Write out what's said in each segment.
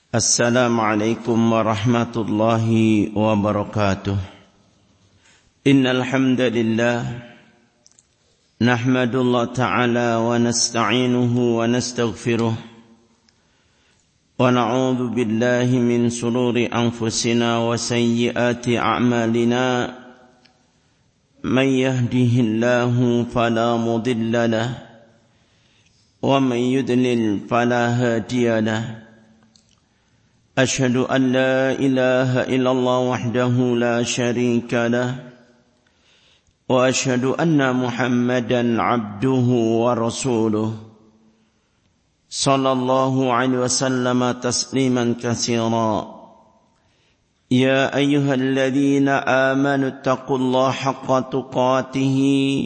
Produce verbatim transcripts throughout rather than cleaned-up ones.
Assalamualaikum warahmatullahi wabarakatuh. Innal hamdalillah nahmadullah ta'ala wa nasta'inuhu wa nastaghfiruh wa na'udzu billahi min shururi anfusina wa sayyiati a'malina. Man yahdihillahu fala mudilla lahu wa man yudlil fala hadiya lahu. أشهد أن لا إله إلا الله وحده لا شريك له وأشهد أن محمدا عبده ورسوله صلى الله عليه وسلم تسليما كثيرا. يا أيها الذين آمنوا اتقوا الله حق تقاته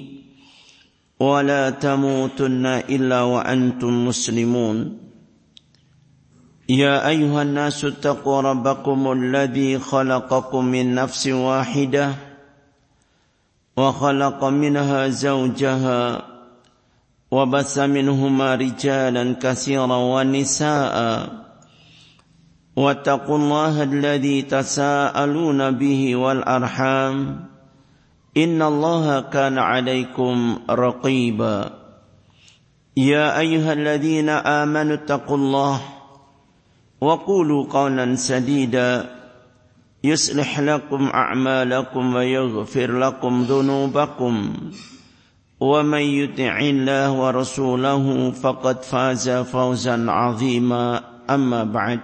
ولا تموتن إلا وأنتم مسلمون. يا أيها الناس اتقوا ربكم الذي خلقكم من نفس واحدة وخلق منها زوجها وبث منهما رجالا كثيرا ونساء واتقوا الله الذي تساءلون به والأرحام إن الله كان عليكم رقيبا. يا أيها الذين آمنوا اتقوا الله وقولوا قولا سديدا يصلح لكم أعمالكم ويغفر لكم ذنوبكم ومن يطع الله ورسوله فقد فاز فوزا عظيما. أما بعد.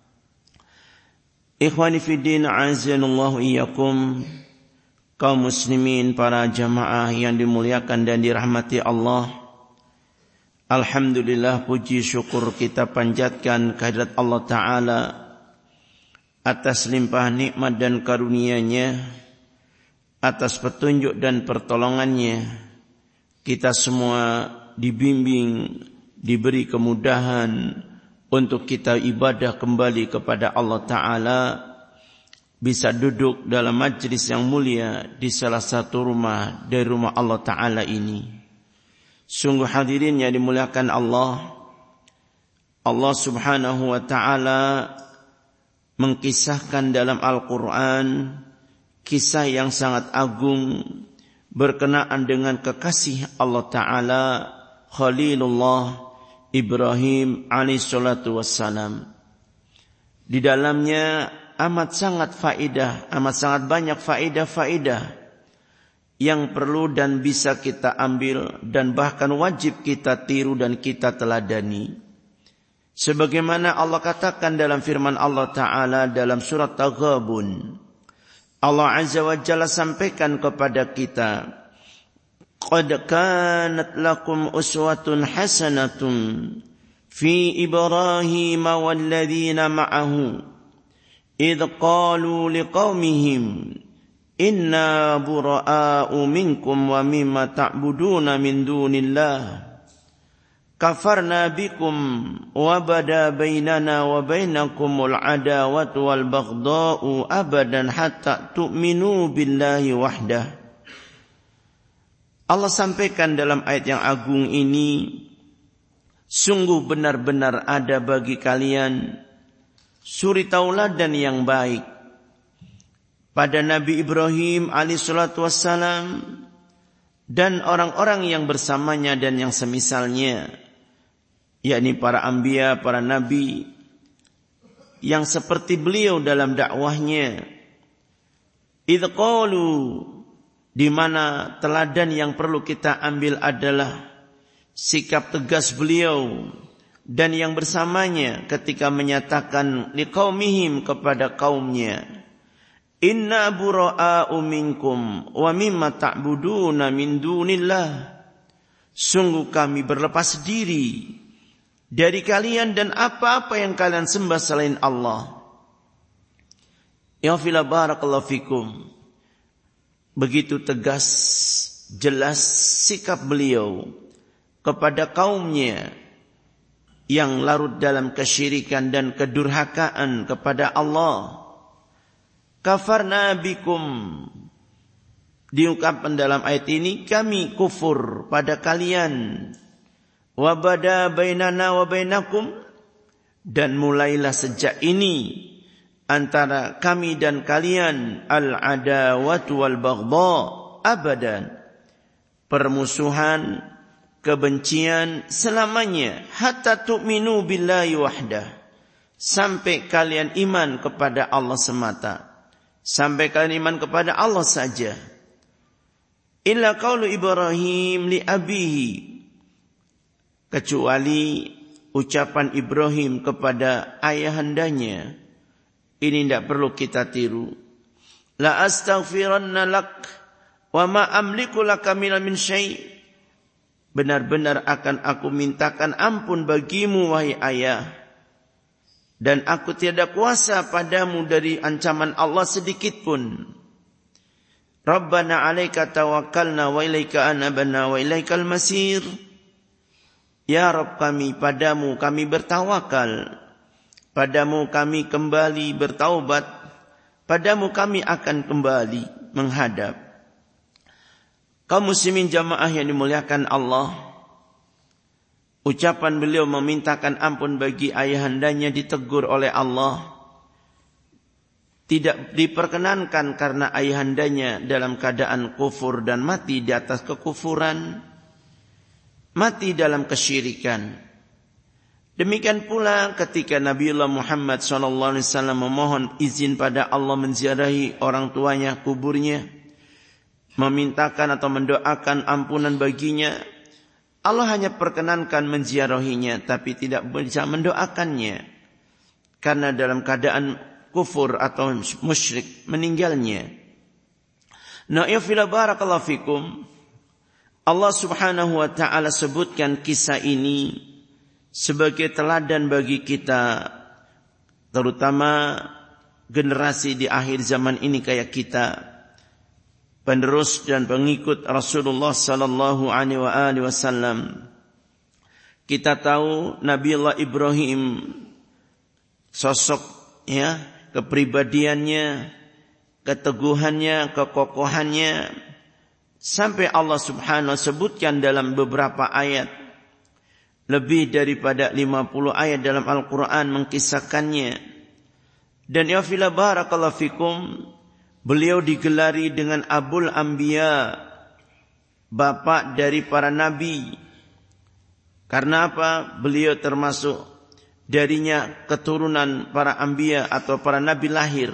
Ikhwani fi din, a'azzanallahu iyyakum, kaum muslimin, para jamaah yang dimuliakan dan dirahmati Allah. Alhamdulillah, puji syukur kita panjatkan kehadirat Allah Ta'ala atas limpah nikmat dan karunia-Nya, atas petunjuk dan pertolongannya. Kita semua dibimbing, diberi kemudahan untuk kita ibadah kembali kepada Allah Ta'ala, bisa duduk dalam majlis yang mulia di salah satu rumah dari rumah Allah Ta'ala ini. Sungguh hadirin yang dimuliakan Allah, Allah subhanahu wa ta'ala mengkisahkan dalam Al-Quran kisah yang sangat agung berkenaan dengan kekasih Allah Ta'ala, Khalilullah Ibrahim alaihi salatu wassalam. Di dalamnya amat sangat faedah, amat sangat banyak faedah-faedah yang perlu dan bisa kita ambil dan bahkan wajib kita tiru dan kita teladani. Sebagaimana Allah katakan dalam firman Allah Ta'ala dalam surat Taghabun, Allah Azza wa Jalla sampaikan kepada kita, qad kanat lakum uswatun hasanatun fi Ibrahim walladzina ma'ahu idh qalu liqaumihim inna bura'a'u minkum wa mimma ta'buduna min dunillah kafarna bikum wa bada bainana wa bainakumul adawatu wal baghda'u abadan hatta tu'minu billahi wahdah. Allah sampaikan dalam ayat yang agung ini, sungguh benar-benar ada bagi kalian suri tauladan yang baik pada Nabi Ibrahim alaihissalatu wassalam dan orang-orang yang bersamanya dan yang semisalnya, yakni para anbiya, para nabi yang seperti beliau dalam dakwahnya. Idh qalu, di mana teladan yang perlu kita ambil adalah sikap tegas beliau dan yang bersamanya ketika menyatakan liqaumihim, kepada kaumnya, inna bura'a'u minkum wa mimma ta'buduna min dunillah, sungguh kami berlepas diri dari kalian dan apa-apa yang kalian sembah selain Allah. Ya fila barakallahu fikum. Begitu tegas, jelas sikap beliau kepada kaumnya yang larut dalam kesyirikan dan kedurhakaan kepada Allah. Kafarna bikum, diungkapkan dalam ayat ini, kami kufur pada kalian. Wa bada bainana wa bainakum, Dan mulailah sejak ini antara kami dan kalian al-adawatu wal baghdha abadan, permusuhan, kebencian selamanya, hatta tu'minu billahi wahdah, sampai kalian iman kepada Allah semata, sampai kalian iman kepada Allah saja. Illa qaulu Ibrahim li abihi, kecuali ucapan Ibrahim kepada ayahandanya. Ini tidak perlu kita tiru. La astaghfiranna lak wa ma amliku laka min syai'. Benar-benar akan aku mintakan ampun bagimu wahai ayah, dan aku tiada kuasa padamu dari ancaman Allah sedikit pun. Rabbana 'alaika tawakkalna wa ilaika anabna wa ilaikal masir. Ya Rabb kami, padamu kami bertawakal, padamu kami kembali bertaubat, padamu kami akan kembali menghadap. Kaum muslimin jamaah yang dimuliakan Allah, ucapan beliau memintakan ampun bagi ayahandanya ditegur oleh Allah. Tidak diperkenankan karena ayahandanya dalam keadaan kufur dan mati di atas kekufuran, mati dalam kesyirikan. Demikian pula ketika Nabiullah Muhammad sallallahu alaihi wasallam memohon izin pada Allah menziarahi orang tuanya, kuburnya, memintakan atau mendoakan ampunan baginya, Allah hanya perkenankan menziarahinya, tapi tidak bisa mendoakannya, karena dalam keadaan kufur atau musyrik meninggalnya. Nah, ya fila barakallahu fikum, Allah subhanahu wa ta'ala sebutkan kisah ini sebagai teladan bagi kita, terutama generasi di akhir zaman ini kayak kita, penerus dan pengikut Rasulullah sallallahu alaihi wasallam. Kita tahu Nabiullah Ibrahim, sosok ya, kepribadiannya, keteguhannya, kekokohannya, sampai Allah subhanahu wa ta'ala sebutkan dalam beberapa ayat, lebih daripada lima puluh ayat dalam Al-Quran mengkisahkannya. Dan ya fila barakallahu fikum, beliau digelari dengan Abul Anbiya, bapak dari para nabi. Karena apa? Beliau termasuk darinya keturunan para anbiya atau para nabi lahir.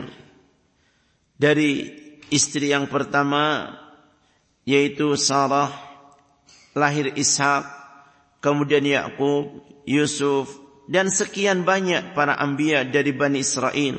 Dari istri yang pertama yaitu Sarah, lahir Ishak, kemudian Yakub, Yusuf, dan sekian banyak para anbiya dari Bani Israel.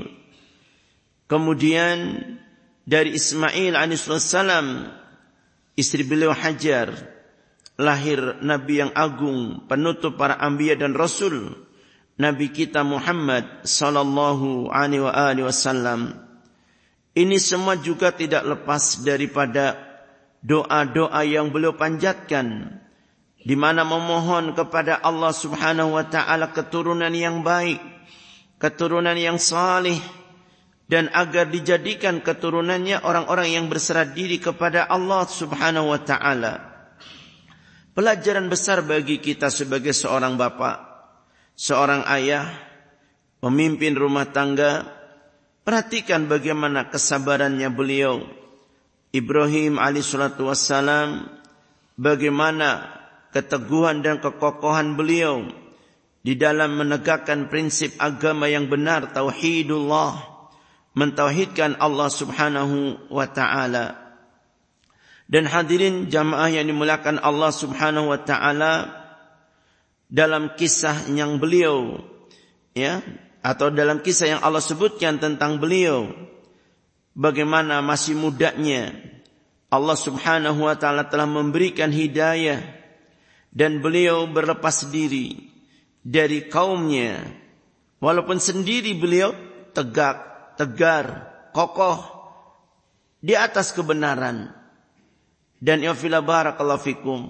Kemudian dari Ismail alaihissalam, istri beliau Hajar, lahir Nabi yang agung, penutup para anbiya dan rasul, Nabi kita Muhammad sallallahu alaihi wasallam. Ini semua juga tidak lepas daripada doa-doa yang beliau panjatkan, di mana memohon kepada Allah subhanahu wa ta'ala keturunan yang baik, keturunan yang salih, dan agar dijadikan keturunannya orang-orang yang berserah diri kepada Allah subhanahu wa ta'ala. Pelajaran besar bagi kita sebagai seorang bapak, seorang ayah, pemimpin rumah tangga. Perhatikan bagaimana kesabarannya beliau, Ibrahim alaihissalatu wassalam, bagaimana keteguhan dan kekokohan beliau di dalam menegakkan prinsip agama yang benar, tauhidullah, mentauhidkan Allah subhanahu wa ta'ala. Dan hadirin jamaah yang dimuliakan Allah subhanahu wa ta'ala, dalam kisah yang beliau, ya, atau dalam kisah yang Allah sebutkan tentang beliau, bagaimana masih mudanya Allah subhanahu wa ta'ala telah memberikan hidayah, dan beliau berlepas diri dari kaumnya, walaupun sendiri beliau tegak, tegar, kokoh di atas kebenaran. Dan ya fila barakallahu fikum,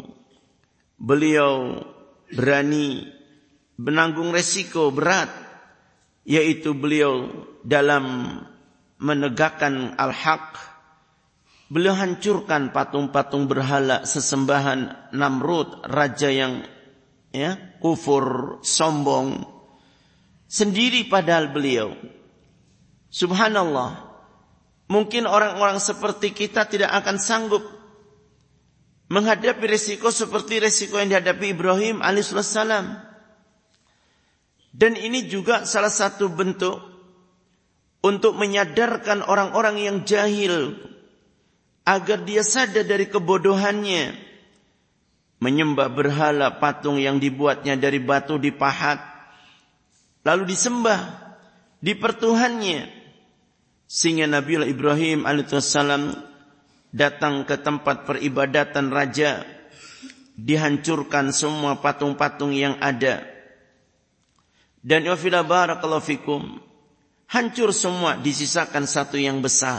beliau berani menanggung resiko berat, yaitu beliau dalam menegakkan al-haq. Beliau hancurkan patung-patung berhala sesembahan Namrud, raja yang ya kufur, sombong. sendiri padahal beliau. Subhanallah. Mungkin orang-orang seperti kita tidak akan sanggup menghadapi risiko seperti risiko yang dihadapi Ibrahim alaihissalam. Dan ini juga salah satu bentuk untuk menyadarkan orang-orang yang jahil agar dia sadar dari kebodohannya. Menyembah berhala patung yang dibuatnya dari batu dipahat, lalu disembah, dipertuhannya. Sehingga Nabi Ibrahim alaihissalam datang ke tempat peribadatan raja, dihancurkan semua patung-patung yang ada. Dan ya fila barakallahu fikum, hancur semua, disisakan satu yang besar.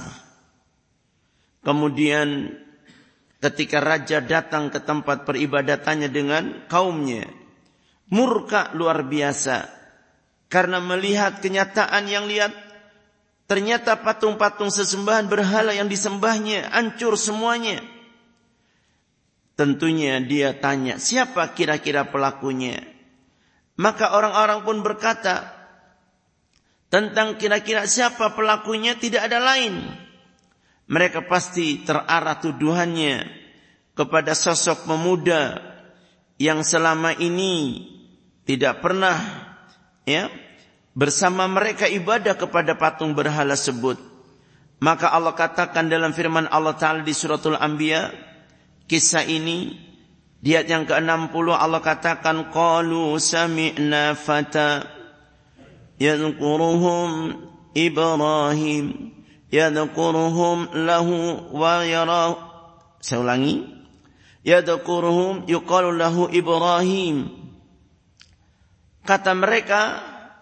Kemudian ketika raja datang ke tempat peribadatannya dengan kaumnya, murka luar biasa karena melihat kenyataan yang lihat, ternyata patung-patung sesembahan berhala yang disembahnya hancur semuanya. Tentunya dia tanya, siapa kira-kira pelakunya? Maka orang-orang pun berkata, tentang kira-kira siapa pelakunya tidak ada lain. Mereka pasti terarah tuduhannya kepada sosok pemuda yang selama ini tidak pernah ya bersama mereka ibadah kepada patung berhala sebut. Maka Allah katakan dalam firman Allah Ta'ala di suratul Anbiya, kisah ini di ayat yang ke enam puluh Allah katakan, qalu sami'na fata yadhkuruhum Ibrahim yadhkuruhum lahu wa yara. Saya ulangi, yadhkuruhum yuqalu lahu Ibrahim. Kata mereka,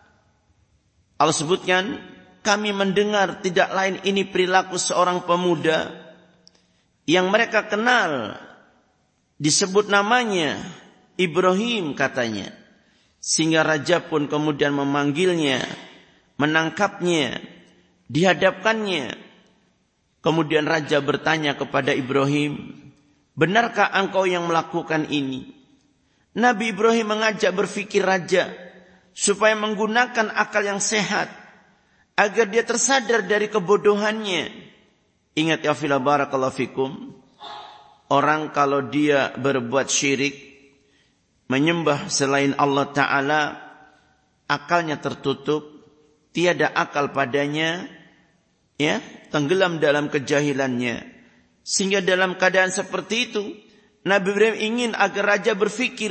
Allah sebutkan, kami mendengar tidak lain ini perilaku seorang pemuda yang mereka kenal, disebut namanya Ibrahim katanya. Sehingga raja pun kemudian memanggilnya, menangkapnya, dihadapkannya. Kemudian raja bertanya kepada Ibrahim, benarkah engkau yang melakukan ini? Nabi Ibrahim mengajak berfikir raja supaya menggunakan akal yang sehat agar dia tersadar dari kebodohannya. Ingat ya fila barakallahu fikum, orang kalau dia berbuat syirik, menyembah selain Allah Ta'ala, akalnya tertutup, tiada akal padanya, ya, tenggelam dalam kejahilannya. Sehingga dalam keadaan seperti itu, Nabi Ibrahim ingin agar raja berfikir.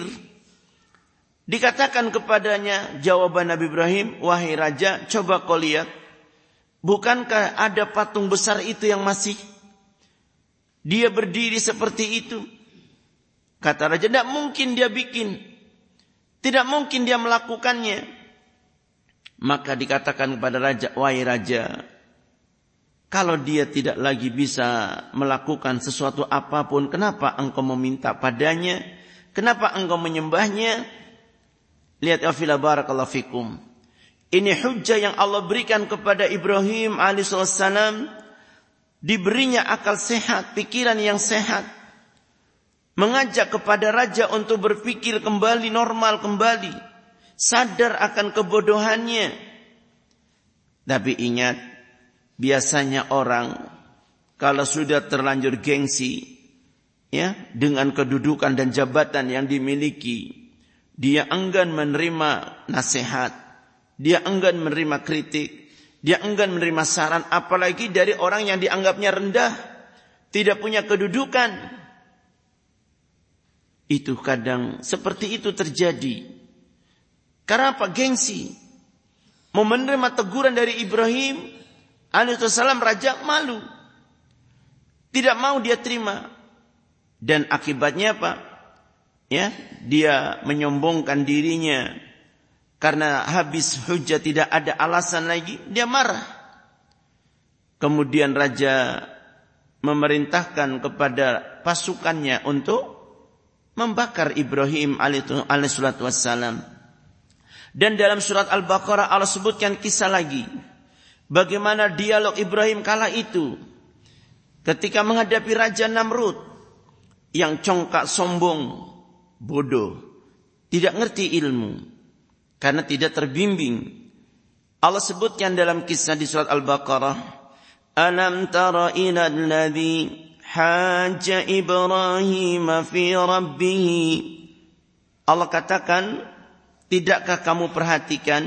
Dikatakan kepadanya, jawaban Nabi Ibrahim, wahai raja, coba kau lihat, bukankah ada patung besar itu yang masih dia berdiri seperti itu? Kata raja, tidak mungkin dia bikin, tidak mungkin dia melakukannya. Maka dikatakan kepada raja, wahai raja, kalau dia tidak lagi bisa melakukan sesuatu apapun, kenapa engkau meminta padanya? Kenapa engkau menyembahnya? Lihat ya fila barakallahu fikum. Ini hujjah yang Allah berikan kepada Ibrahim alaihissalam. Diberinya akal sehat, pikiran yang sehat. Mengajak kepada raja untuk berpikir kembali, normal kembali. Sadar akan kebodohannya. Tapi ingat, biasanya orang kalau sudah terlanjur gengsi, ya, dengan kedudukan dan jabatan yang dimiliki, dia enggan menerima nasihat, dia enggan menerima kritik, dia enggan menerima saran, apalagi dari orang yang dianggapnya rendah, tidak punya kedudukan. Itu kadang seperti itu terjadi. Karena apa? Gengsi. Mau menerima teguran dari Ibrahim alaihissalam, raja malu, tidak mau dia terima. Dan akibatnya apa? Ya, dia menyombongkan dirinya. Karena habis hujah, tidak ada alasan lagi, dia marah. Kemudian raja memerintahkan kepada pasukannya untuk membakar Ibrahim alaihissalatu wassalam. Dan dalam surat Al-Baqarah Allah sebutkan kisah lagi, bagaimana dialog Ibrahim kala itu ketika menghadapi Raja Namrud yang congkak, sombong, bodoh, tidak ngerti ilmu karena tidak terbimbing Allah sebutkan dalam kisah di surat Al-Baqarah, alam tara ila alladhi haja Ibrahim fi rabbih. Allah katakan, tidakkah kamu perhatikan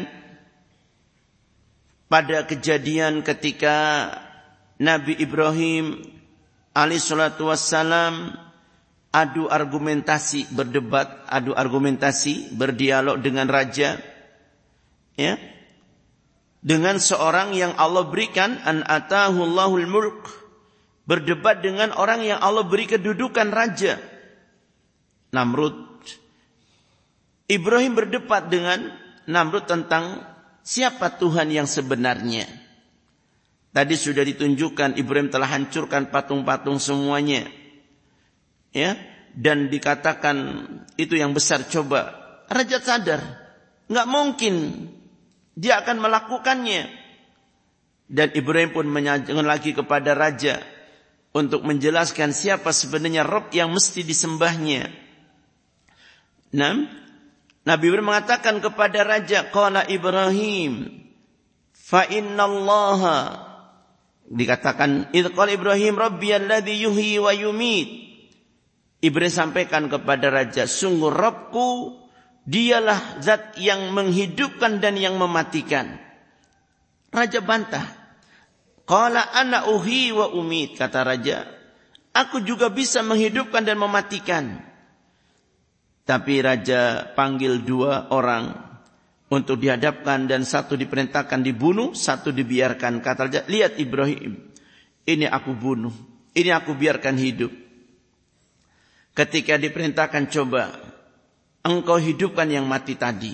pada kejadian ketika Nabi Ibrahim alaihi salatu wassalam adu argumentasi, berdebat, adu argumentasi, berdialog dengan raja, ya, dengan seorang yang Allah berikan an atahullahul mulk, berdebat dengan orang yang Allah beri kedudukan raja, Namrud. Ibrahim berdebat dengan Namrud tentang siapa Tuhan yang sebenarnya. Tadi sudah ditunjukkan Ibrahim telah hancurkan patung-patung semuanya, ya, dan dikatakan itu yang besar. Coba raja sadar, nggak mungkin dia akan melakukannya. Dan Ibrahim pun menyanjung lagi kepada raja untuk menjelaskan siapa sebenarnya Rabb yang mesti disembahnya. Nah, Nabi Ibrahim mengatakan kepada raja, qala Ibrahim fa innallaha, dikatakan idz qala Ibrahim rabbiyalladzi yuhyi wa yumit. Ibrahim sampaikan kepada raja, sungguh Rabbku dialah zat yang menghidupkan dan yang mematikan. Raja bantah, qala ana uhyi wa umit, kata raja, aku juga bisa menghidupkan dan mematikan. Tapi raja panggil dua orang untuk dihadapkan dan satu diperintahkan dibunuh, satu dibiarkan. Kata raja, lihat Ibrahim, ini aku bunuh, ini aku biarkan hidup. Ketika diperintahkan, coba engkau hidupkan yang mati tadi.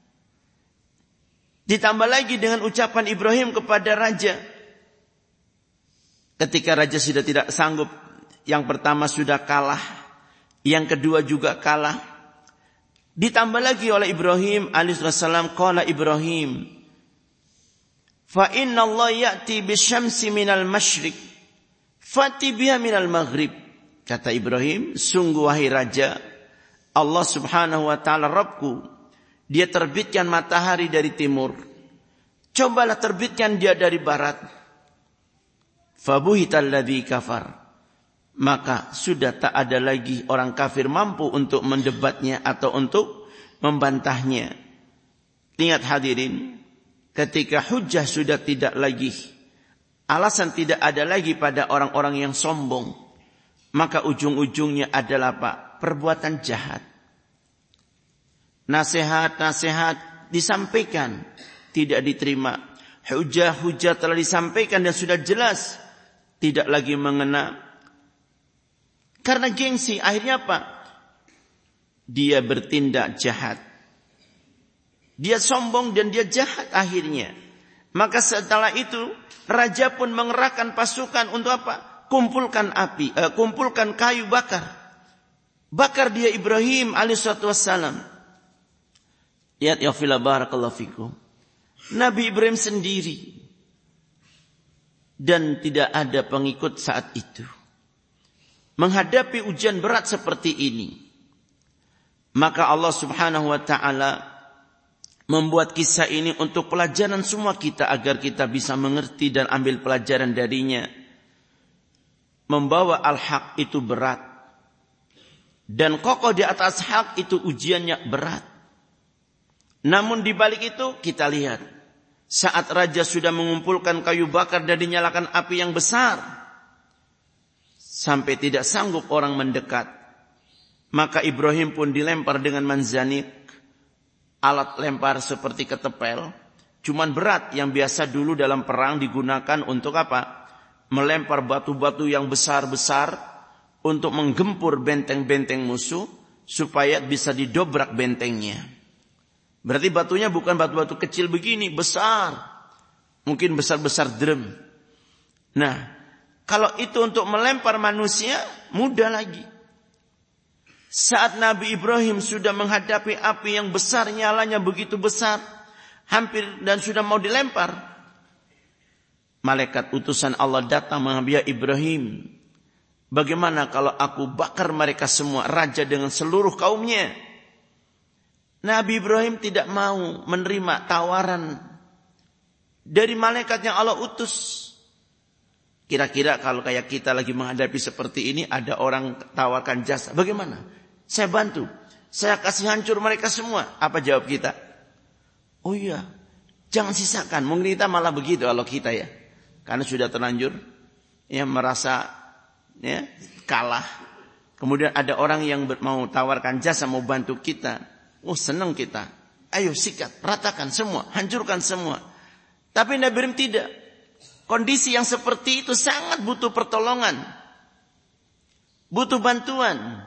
Ditambah lagi dengan ucapan Ibrahim kepada raja. Ketika raja sudah tidak sanggup, yang pertama sudah kalah, yang kedua juga kalah. Ditambah lagi oleh Ibrahim alaihi salam, qala Ibrahim fa inna Allah ya'ti bisyamsi minal masyriq fati biha minal maghrib. Kata Ibrahim, sungguh wahai raja, Allah subhanahu wa ta'ala Rabbku, dia terbitkan matahari dari timur, cobalah terbitkan dia dari barat. Fabuhital ladzi kafar, maka sudah tak ada lagi orang kafir mampu untuk mendebatnya atau untuk membantahnya. Ingat hadirin, ketika hujjah sudah tidak lagi, alasan tidak ada lagi pada orang-orang yang sombong, maka ujung-ujungnya adalah apa? Perbuatan jahat. Nasihat-nasihat disampaikan, tidak diterima. Hujjah-hujjah telah disampaikan dan sudah jelas, tidak lagi mengena. Karena gengsi, akhirnya apa? Dia bertindak jahat. Dia sombong dan dia jahat akhirnya. Maka setelah itu, raja pun mengerahkan pasukan untuk apa? Kumpulkan api, eh, kumpulkan kayu bakar. Bakar dia Ibrahim alaihissalatu wassalam. Lihat ya fila barakallahu fikum. Nabi Ibrahim sendiri. Dan tidak ada pengikut saat itu. Menghadapi ujian berat seperti ini, maka Allah subhanahu wa ta'ala membuat kisah ini untuk pelajaran semua kita, agar kita bisa mengerti dan ambil pelajaran darinya. Membawa al-haq itu berat, dan kokoh di atas hak itu ujiannya berat. Namun di balik itu kita lihat, saat raja sudah mengumpulkan kayu bakar dan dinyalakan api yang besar, sampai tidak sanggup orang mendekat, maka Ibrahim pun dilempar dengan manzanik, alat lempar seperti ketepel, cuman berat, yang biasa dulu dalam perang digunakan untuk apa? Melempar batu-batu yang besar-besar untuk menggempur benteng-benteng musuh supaya bisa didobrak bentengnya. Berarti batunya bukan batu-batu kecil begini, besar, mungkin besar-besar drum. Nah, kalau itu untuk melempar manusia, mudah lagi. Saat Nabi Ibrahim sudah menghadapi api yang besar, nyalanya begitu besar, hampir dan sudah mau dilempar, malaikat utusan Allah datang mengambil Ibrahim. Bagaimana kalau aku bakar mereka semua, raja dengan seluruh kaumnya? Nabi Ibrahim tidak mau menerima tawaran dari malaikat yang Allah utus. Kira-kira kalau kayak kita lagi menghadapi seperti ini, ada orang tawarkan jasa, bagaimana? Saya bantu, saya kasih hancur mereka semua. Apa jawab kita? Oh iya, jangan sisakan. Mungkin kita malah begitu kalau kita ya, karena sudah terlanjur ya merasa ya kalah. Kemudian ada orang yang mau tawarkan jasa, mau bantu kita. Oh senang kita. Ayo sikat, ratakan semua, hancurkan semua. Tapi Nabi Ibrahim tidak. Kondisi yang seperti itu sangat butuh pertolongan. Butuh bantuan.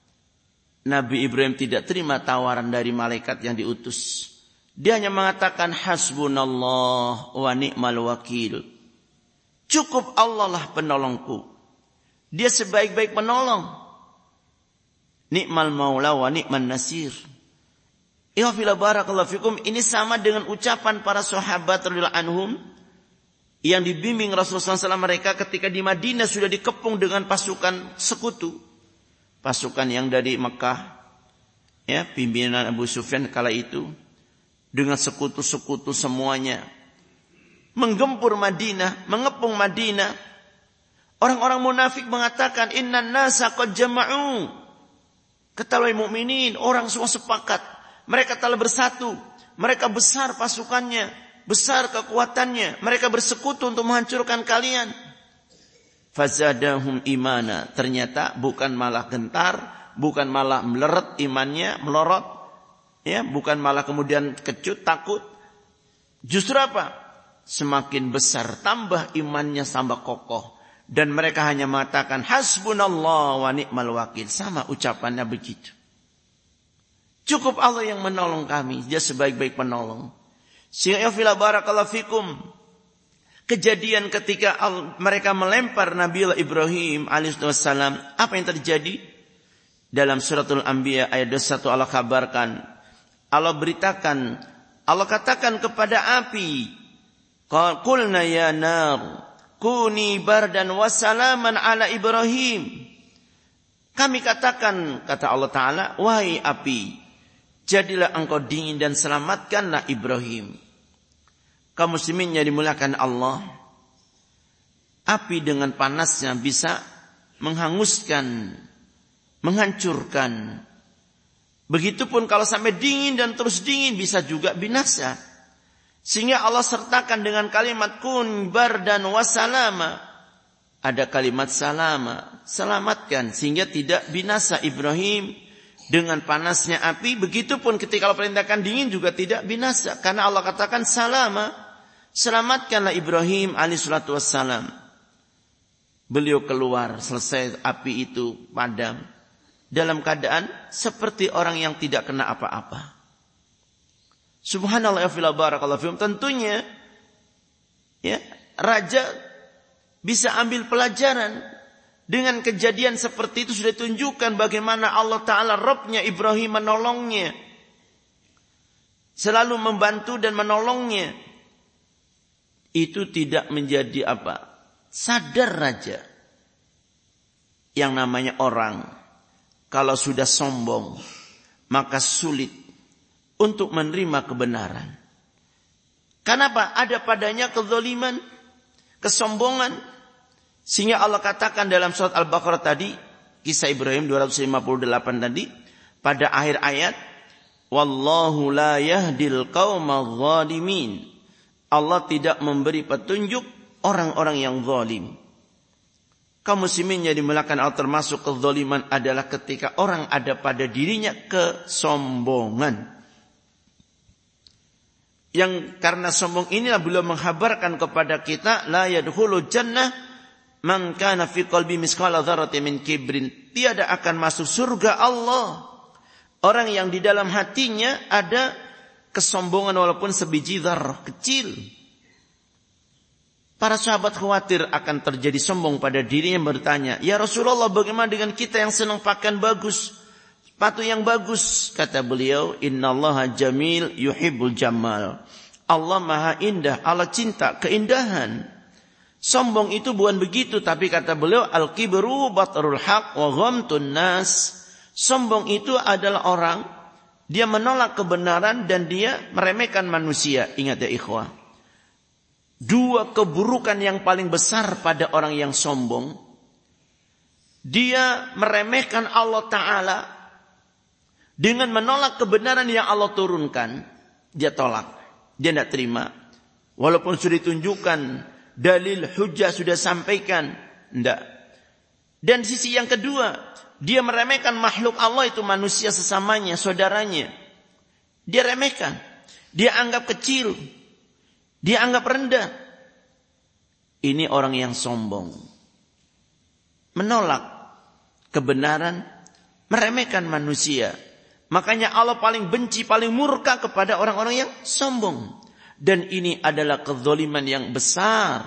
Nabi Ibrahim tidak terima tawaran dari malaikat yang diutus. Dia hanya mengatakan hasbunallah wa ni'mal wakil. Cukup Allah lah penolongku. Dia sebaik-baik penolong. Ni'mal maula wa ni'man nasir. Ya fila barakallahu fikum. Ini sama dengan ucapan para sahabat radhiyallahu anhum yang dibimbing Rasulullah shallallahu alaihi wasallam, mereka ketika di Madinah sudah dikepung dengan pasukan sekutu. Pasukan yang dari Mekah, ya, pimpinan Abu Sufyan kala itu, dengan sekutu-sekutu semuanya menggempur Madinah, mengepung Madinah. Orang-orang munafik mengatakan, innan nasa qad jama'u. Ketahui mukminin, orang semua sepakat. Mereka telah bersatu. Mereka besar pasukannya, besar kekuatannya. Mereka bersekutu untuk menghancurkan kalian. Fazadahum imana. Ternyata bukan malah gentar, bukan malah meleret imannya, melorot, ya, bukan malah kemudian kecut, takut. Justru apa? Semakin besar, tambah imannya, tambah kokoh. Dan mereka hanya mengatakan hasbunallah wa ni'mal wakil. Sama ucapannya begitu. Cukup Allah yang menolong kami. Dia sebaik-baik penolong. Sehingga fila barakallahu fikum. Kejadian ketika mereka melempar Nabi Ibrahim alaihissalam. Apa yang terjadi? Dalam suratul Anbiya ayat dua puluh satu Allah kabarkan. Allah beritakan. Allah katakan kepada api. Qulna ya nar. Kuni bardan wassalaman ala Ibrahim. Kami katakan, kata Allah Ta'ala, wahai api, jadilah engkau dingin dan selamatkanlah Ibrahim. Kaum muslimin yang dimuliakan Allah, api dengan panasnya bisa menghanguskan, menghancurkan. Begitupun kalau sampai dingin dan terus dingin bisa juga binasa. Sehingga Allah sertakan dengan kalimat kun bardan wassalama. Ada kalimat salama, selamatkan sehingga tidak binasa Ibrahim dengan panasnya api. Begitupun ketika Allah perintahkan dingin juga tidak binasa, karena Allah katakan salama, selamatkanlah Ibrahim alaihissalatu wassalam. Beliau keluar, selesai api itu padam, dalam keadaan seperti orang yang tidak kena apa-apa. Subhanallah ya fila barakallahu fikum. Tentunya ya, raja bisa ambil pelajaran dengan kejadian seperti itu. Sudah tunjukkan bagaimana Allah Ta'ala Rabbnya Ibrahim menolongnya, selalu membantu dan menolongnya. Itu tidak menjadi apa? Sadar raja. Yang namanya orang kalau sudah sombong maka sulit untuk menerima kebenaran. Kenapa? Ada padanya kezaliman, kesombongan. Sehingga Allah katakan dalam surat Al-Baqarah tadi, kisah Ibrahim dua ratus lima puluh delapan tadi, pada akhir ayat, wallahu la yahdil qaumadz zalimin. Allah tidak memberi petunjuk orang-orang yang zalim. Kaum muslimin yang dimuliakan Allah, termasuk kezaliman adalah ketika orang ada pada dirinya kesombongan. Yang karena sombong inilah beliau menghabarkan kepada kita, la yadkhulu jannah man kana fi qalbi misqala dzarratin min kibrin. Tiada akan masuk surga Allah orang yang di dalam hatinya ada kesombongan walaupun sebiji dzarrah kecil. Para sahabat khawatir akan terjadi sombong pada dirinya, bertanya, ya Rasulullah, bagaimana dengan kita yang senang pakaian bagus, sepatu yang bagus? Kata beliau, innallaha jamil yuhibbul jamal. Allah maha indah, Allah cinta keindahan. Sombong itu bukan begitu, tapi kata beliau, al-kibru batrul haq wa ghamtun nas. Sombong itu adalah orang, dia menolak kebenaran dan dia meremehkan manusia. Ingat ya ikhwah, dua keburukan yang paling besar pada orang yang sombong. Dia meremehkan Allah Ta'ala dengan menolak kebenaran yang Allah turunkan. Dia tolak, dia tidak terima. Walaupun sudah ditunjukkan dalil hujah sudah sampaikan, tidak. Dan sisi yang kedua, dia meremehkan makhluk Allah itu manusia sesamanya, saudaranya. Dia remehkan, dia anggap kecil, dia anggap rendah. Ini orang yang sombong, menolak kebenaran, meremehkan manusia. Makanya Allah paling benci, paling murka kepada orang-orang yang sombong. Dan ini adalah kezaliman yang besar.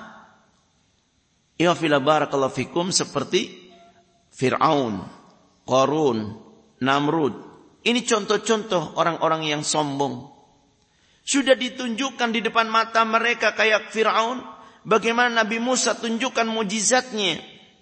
Ya fila barakallahu fikum, seperti Fir'aun, Qarun, Namrud. Ini contoh-contoh orang-orang yang sombong. Sudah ditunjukkan di depan mata mereka kayak Fir'aun. Bagaimana Nabi Musa tunjukkan mujizatnya.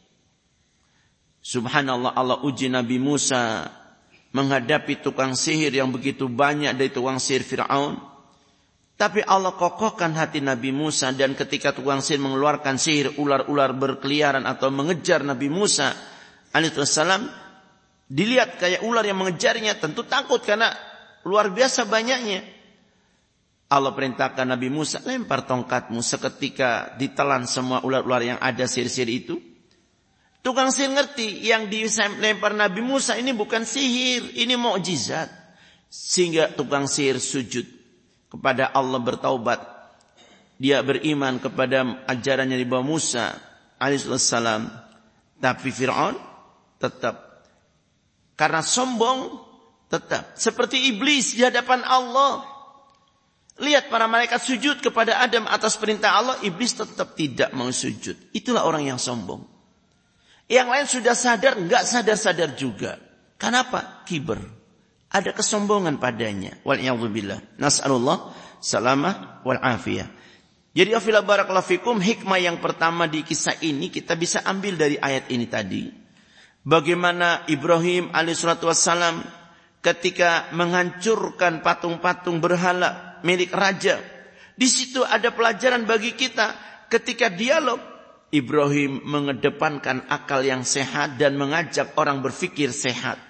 Subhanallah, Allah uji Nabi Musa menghadapi tukang sihir yang begitu banyak dari tukang sihir Fir'aun. Tapi Allah kokohkan hati Nabi Musa, dan ketika tukang sihir mengeluarkan sihir, ular-ular berkeliaran atau mengejar Nabi Musa alaihissalam, dilihat kayak ular yang mengejarnya, tentu takut karena luar biasa banyaknya. Allah perintahkan Nabi Musa, lempar tongkatmu. Seketika ditelan semua ular-ular yang ada sihir-sihir itu. Tukang sihir ngerti yang dilempar Nabi Musa ini bukan sihir, ini mukjizat. Sehingga tukang sihir sujud kepada Allah, bertaubat. Dia beriman kepada ajaran yang dibawa Musa alaihissalam. Tapi Fir'aun tetap, karena sombong, tetap seperti iblis di hadapan Allah. Lihat para malaikat sujud kepada Adam atas perintah Allah, iblis tetap tidak mau sujud. Itulah orang yang sombong. Yang lain sudah sadar, enggak sadar-sadar juga. Kenapa? Kiber. Ada kesombongan padanya. Wal'iyadzubillah. Nas'alullah salamah wal'afiyah. Jadi afila barakallahu fikum, hikmah yang pertama di kisah ini kita bisa ambil dari ayat ini tadi. Bagaimana Ibrahim alaihissalatu wassalam ketika menghancurkan patung-patung berhala milik raja. Di situ ada pelajaran bagi kita. Ketika dialog, Ibrahim mengedepankan akal yang sehat dan mengajak orang berfikir sehat.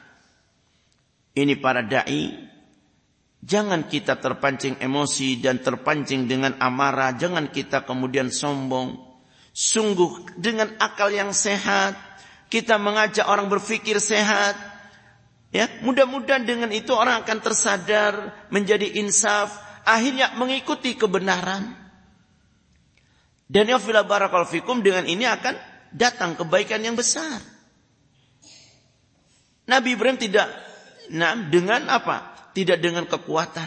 Ini para da'i, jangan kita terpancing emosi dan terpancing dengan amarah. Jangan kita kemudian sombong. Sungguh dengan akal yang sehat, kita mengajak orang berfikir sehat. Ya, mudah-mudahan dengan itu orang akan tersadar, menjadi insaf, akhirnya mengikuti kebenaran. Dan ya fila barakallahu fikum, dengan ini akan datang kebaikan yang besar. Nabi Ibrahim tidak Nah, dengan apa? Tidak dengan kekuatan.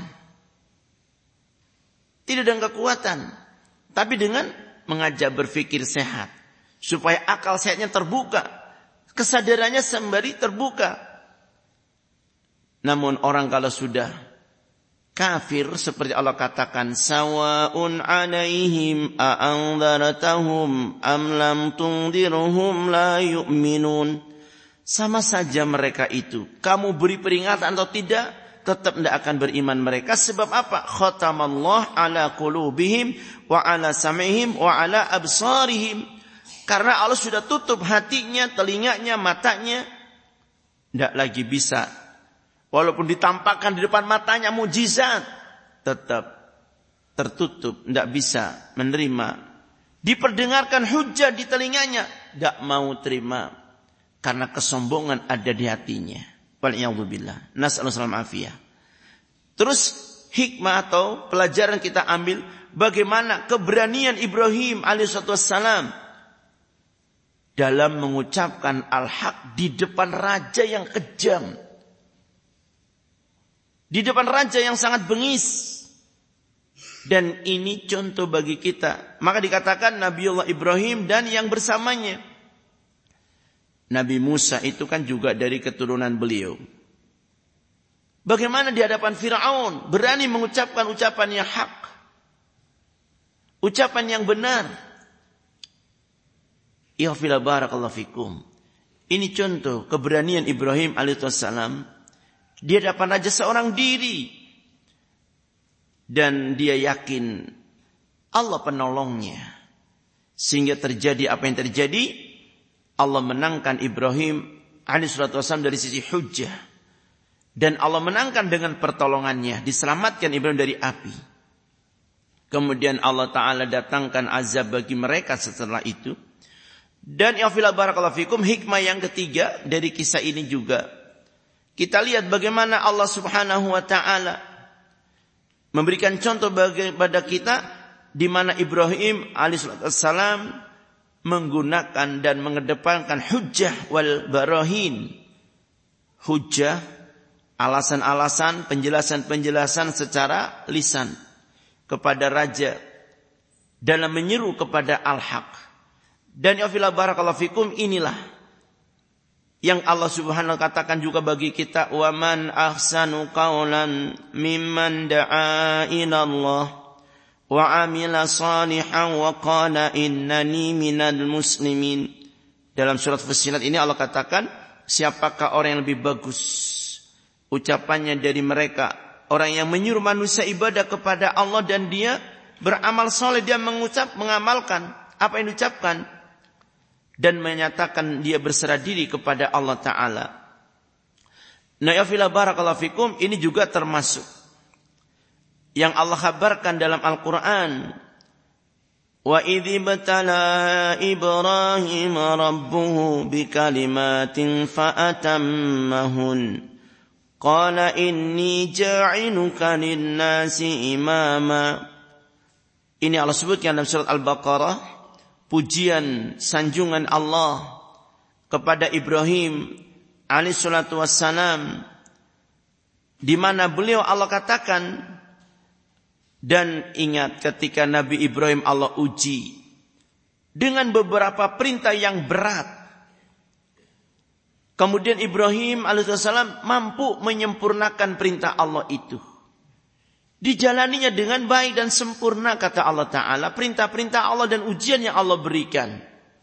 Tidak dengan kekuatan. Tapi dengan mengajak berfikir sehat. Supaya akal sehatnya terbuka. Kesadarannya sembari terbuka. Namun orang kalau sudah kafir, seperti Allah katakan, Sawa'un alaihim a'anzaratahum am lam tungdiruhum la yu'minun. Sama saja mereka itu. Kamu beri peringatan atau tidak, tetap tidak akan beriman mereka. Sebab apa? Khatamallah ala qulubihim wa ala sam'ihim wa ala absarihim. Karena Allah sudah tutup hatinya, telinganya, matanya. Tidak lagi bisa. Walaupun ditampakkan di depan matanya mujizat, tetap tertutup, tidak bisa menerima. Diperdengarkan hujah di telinganya, tidak mau terima. Karena kesombongan ada di hatinya. Wal'iyadzubillah. Nas'alullah afiyah. Terus hikmah atau pelajaran kita ambil, bagaimana keberanian Ibrahim alaihissalam dalam mengucapkan al-haq di depan raja yang kejam. Di depan raja yang sangat bengis. Dan ini contoh bagi kita. Maka dikatakan Nabiullah Ibrahim dan yang bersamanya. Nabi Musa itu kan juga dari keturunan beliau. Bagaimana di hadapan Fir'aun berani mengucapkan ucapan yang hak, ucapan yang benar. Ya fila barakallahu fikum. Ini contoh keberanian Ibrahim alaihissalam di hadapan raja seorang diri. Dan dia yakin Allah penolongnya. Sehingga terjadi apa yang terjadi, Allah menangkan Ibrahim alaihi salatu wassalam dari sisi hujjah. Dan Allah menangkan dengan pertolongannya, diselamatkan Ibrahim dari api. Kemudian Allah Ta'ala datangkan azab bagi mereka setelah itu. Dan ya fillah barakallahu fikum, hikmah yang ketiga dari kisah ini juga, kita lihat bagaimana Allah Subhanahu wa Ta'ala memberikan contoh kepada kita di mana Ibrahim alaihissalam menggunakan dan mengedepankan hujjah wal barahin. Hujjah, alasan-alasan, penjelasan-penjelasan secara lisan kepada raja dalam menyeru kepada al-haq. Dan ya fillah barakallahu fikum, inilah yang Allah Subhanahu wa katakan juga bagi kita, wa man ahsanu qawlan mimman da'a ila Allah wa amila salihan wa qala innani minal muslimin. Dalam surat Fussilat ini Allah katakan, siapakah orang yang lebih bagus ucapannya dari mereka, orang yang menyuruh manusia ibadah kepada Allah dan dia beramal soleh, dia mengucap, mengamalkan apa yang diucapkan dan menyatakan dia berserah diri kepada Allah Ta'ala. Nah ya fillah barakallahu fikum, ini juga termasuk yang Allah kabarkan dalam Al-Quran. Wa idh ibtala Ibrahim rabbuhu bikalimatin fa'atammahun. Qala inni ja'iluka linnasi imama. Ini Allah sebutkan dalam surat Al-Baqarah, pujian sanjungan Allah kepada Ibrahim alaihissalatu wassalam, di mana beliau Allah katakan, dan ingat ketika Nabi Ibrahim Allah uji dengan beberapa perintah yang berat. Kemudian Ibrahim alaihissalam mampu menyempurnakan perintah Allah itu. Dijalaninya dengan baik dan sempurna, kata Allah Ta'ala, perintah-perintah Allah dan ujian yang Allah berikan.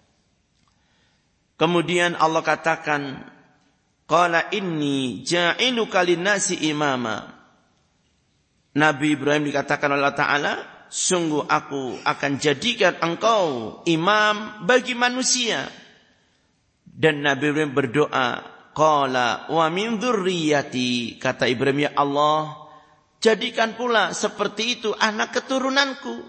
Kemudian Allah katakan, qala inni ja'iluka linnasi imama. Nabi Ibrahim dikatakan oleh Allah Ta'ala, sungguh aku akan jadikan engkau imam bagi manusia. Dan Nabi Ibrahim berdoa, qala wa min dzurriyyati, kata Ibrahim, ya Allah, jadikan pula seperti itu anak keturunanku.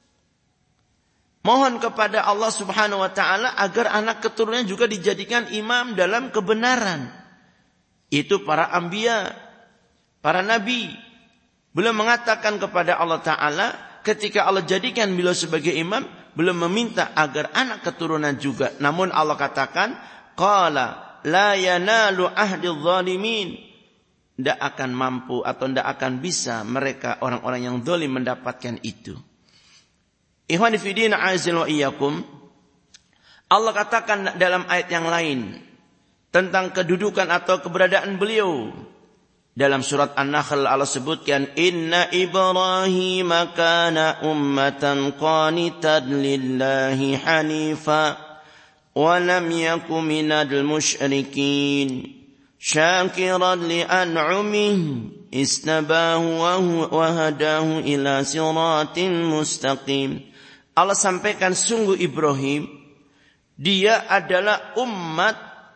Mohon kepada Allah Subhanahu wa Ta'ala agar anak keturunannya juga dijadikan imam dalam kebenaran. Itu para anbiya, para nabi. Belum mengatakan kepada Allah Ta'ala, ketika Allah jadikan beliau sebagai imam, belum meminta agar anak keturunan juga. Namun Allah katakan, qala la yanalu ahdil zalimin. Tidak akan mampu atau tidak akan bisa mereka orang-orang yang zalim mendapatkan itu. Ikhwani fi din, a'azzani wa iyyakum. Allah katakan dalam ayat yang lain tentang kedudukan atau keberadaan beliau. Dalam surat An-Nahl Allah sebutkan, inna Ibrahim kana ummatan qanitan lillahi hanifa wa lam yakun minal musyrikin. Syakiran li'an'umih istabahu wa hadahu ila siratin mustaqim. Allah sampaikan, sungguh Ibrahim, dia adalah umat.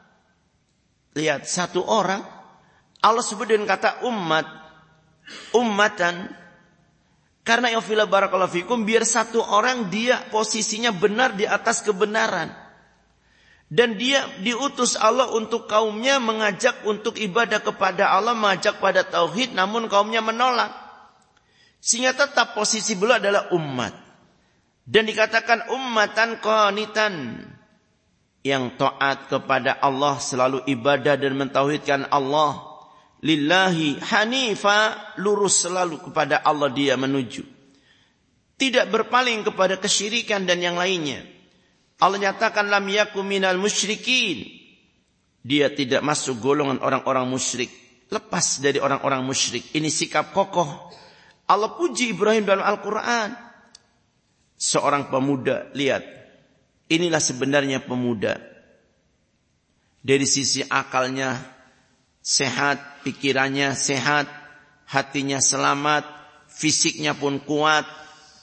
Lihat, satu orang Allah sebut dengan kata umat, ummatan, karena ya fillah barakallahu fikum, biar satu orang dia posisinya benar di atas kebenaran. Dan dia diutus Allah untuk kaumnya, mengajak untuk ibadah kepada Allah, mengajak pada tauhid, namun kaumnya menolak. Sehingga tetap posisi beliau adalah umat. Dan dikatakan ummatan qanitan, yang taat kepada Allah, selalu ibadah dan mentauhidkan Allah. Lillahi hanifa, lurus selalu kepada Allah dia menuju. Tidak berpaling kepada kesyirikan dan yang lainnya. Allah nyatakan lam yakum minal musyrikin. Dia tidak masuk golongan orang-orang musyrik. Lepas dari orang-orang musyrik. Ini sikap kokoh. Allah puji Ibrahim dalam Al-Quran. Seorang pemuda, lihat. Inilah sebenarnya pemuda. Dari sisi akalnya sehat, pikirannya sehat, hatinya selamat, fisiknya pun kuat.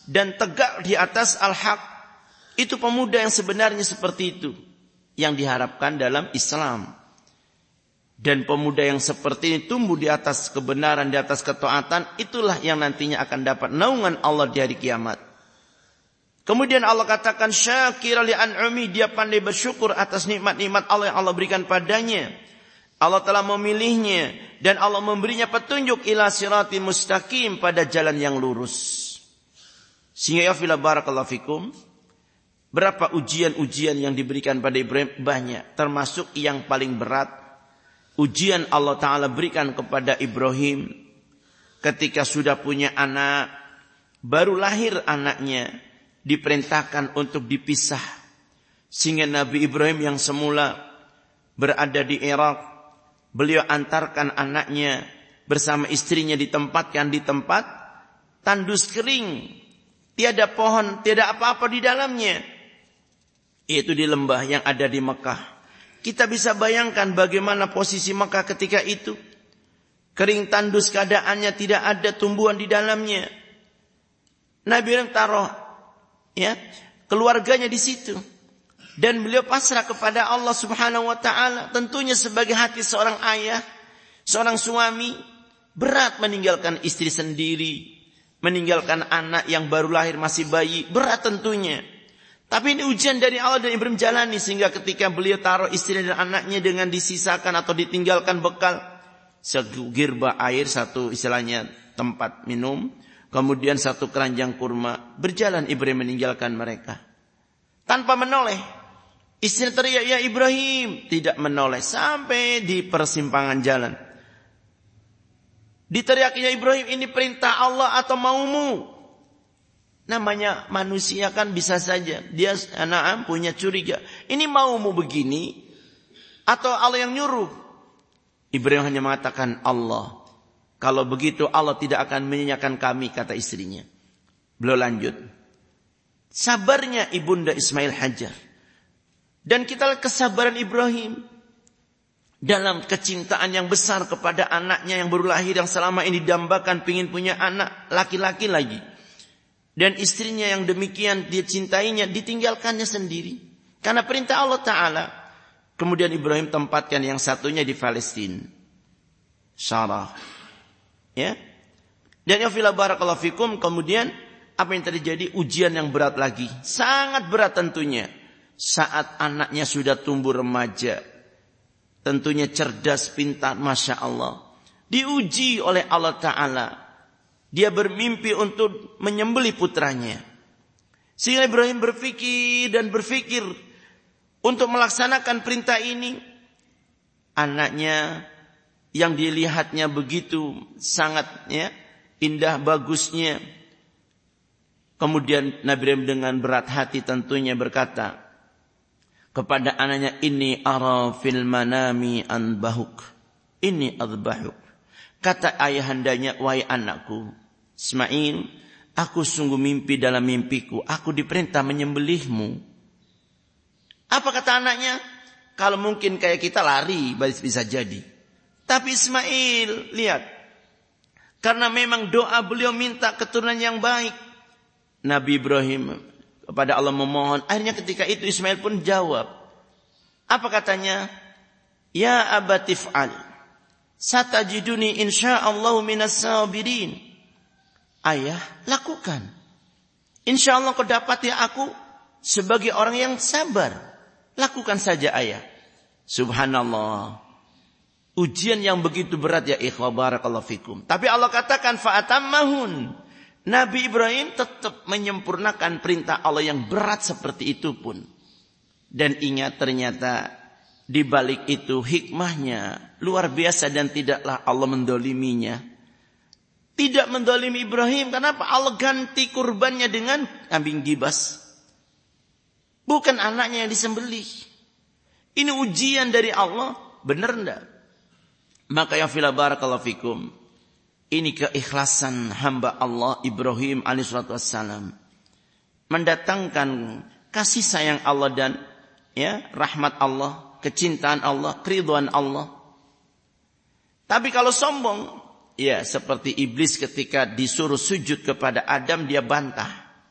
dan tegak di atas al-haq. Itu pemuda yang sebenarnya seperti itu yang diharapkan dalam Islam. Dan pemuda yang seperti ini tumbuh di atas kebenaran, di atas ketaatan, itulah yang nantinya akan dapat naungan Allah di hari kiamat. Kemudian Allah katakan syakira li an'umi, dia pandai bersyukur atas nikmat-nikmat Allah yang Allah berikan padanya. Allah telah memilihnya dan Allah memberinya petunjuk ila sirati mustaqim, pada jalan yang lurus. Sehingga ya fila barakallahu fikum, berapa ujian-ujian yang diberikan pada Ibrahim? Banyak, termasuk yang paling berat. Ujian Allah Ta'ala berikan kepada Ibrahim ketika sudah punya anak, baru lahir anaknya, diperintahkan untuk dipisah. Sehingga Nabi Ibrahim yang semula berada di Irak, beliau antarkan anaknya bersama istrinya, ditempatkan di tempat tandus kering, tiada pohon, tiada apa-apa di dalamnya, yaitu di lembah yang ada di Mekah. Kita bisa bayangkan bagaimana posisi Mekah ketika itu. Kering tandus keadaannya, tidak ada tumbuhan di dalamnya. Nabi Ibrahim taruh ya keluarganya di situ. Dan beliau pasrah kepada Allah Subhanahu wa taala. Tentunya sebagai hati seorang ayah, seorang suami, berat meninggalkan istri sendiri, meninggalkan anak yang baru lahir masih bayi, berat tentunya. Tapi ini ujian dari Allah dan Ibrahim jalani, sehingga ketika beliau taruh istri dan anaknya dengan disisakan atau ditinggalkan bekal, segirba air, satu istilahnya tempat minum, kemudian satu keranjang kurma, berjalan Ibrahim meninggalkan mereka. Tanpa menoleh. Istri teriak, ya Ibrahim, tidak menoleh sampai di persimpangan jalan. Diteriaknya Ibrahim, ini perintah Allah atau maumu? Namanya manusia kan bisa saja dia anak punya curiga. Ini maumu begini atau Allah yang nyuruh? Ibrahim hanya mengatakan Allah. Kalau begitu Allah tidak akan menyanyiakan kami, kata istrinya. Beliau lanjut. Sabarnya ibunda Ismail Hajar. Dan kita lihat kesabaran Ibrahim dalam kecintaan yang besar kepada anaknya yang baru lahir, yang selama ini didambakan pingin punya anak laki-laki lagi. Dan istrinya yang demikian dia cintainya, ditinggalkannya sendiri karena perintah Allah Ta'ala. Kemudian Ibrahim tempatkan yang satunya di Palestina, Sarah. Ya. Dan ya fila barakallahu fikum, kemudian apa yang terjadi? Ujian yang berat lagi, sangat berat tentunya. Saat anaknya sudah tumbuh remaja, tentunya cerdas, pintar, Masya Allah, diuji oleh Allah Ta'ala. Dia bermimpi untuk menyembelih putranya. Sehingga Ibrahim berpikir dan berpikir untuk melaksanakan perintah ini. Anaknya yang dilihatnya begitu sangat ya, indah bagusnya. Kemudian Nabi Ibrahim dengan berat hati tentunya berkata kepada anaknya, ini ara fil manami anbahuk, ini adbahuk. Kata ayahandanya, wahai anakku Ismail, aku sungguh mimpi dalam mimpiku, aku diperintah menyembelihmu. Apa kata anaknya? Kalau mungkin kayak kita lari, bisa jadi. Tapi Ismail, lihat, karena memang doa beliau minta keturunan yang baik, Nabi Ibrahim kepada Allah memohon. Akhirnya ketika itu Ismail pun jawab. Apa katanya? Ya abatif'al, satajiduni insya'allahu minas sabirin. Ayah, lakukan. Insya Allah kau dapati aku sebagai orang yang sabar. Lakukan saja ayah. Subhanallah. Ujian yang begitu berat ya ikhwah barakallahu fikum. Tapi Allah katakan fa'atammahun. Nabi Ibrahim tetap menyempurnakan perintah Allah yang berat seperti itu pun. Dan ingat, ternyata di balik itu hikmahnya luar biasa dan tidaklah Allah mendoliminya. Tidak mendolimi Ibrahim. Kenapa? Allah ganti kurbannya dengan kambing gibas. Bukan anaknya yang disembelih. Ini ujian dari Allah. Benar enggak? Maka ya fila barakallahu fikum, ini keikhlasan hamba Allah Ibrahim alaihissalatu wassalam, mendatangkan kasih sayang Allah dan ya rahmat Allah, kecintaan Allah, keridhaan Allah. Tapi kalau sombong, ya seperti iblis ketika disuruh sujud kepada Adam, dia bantah.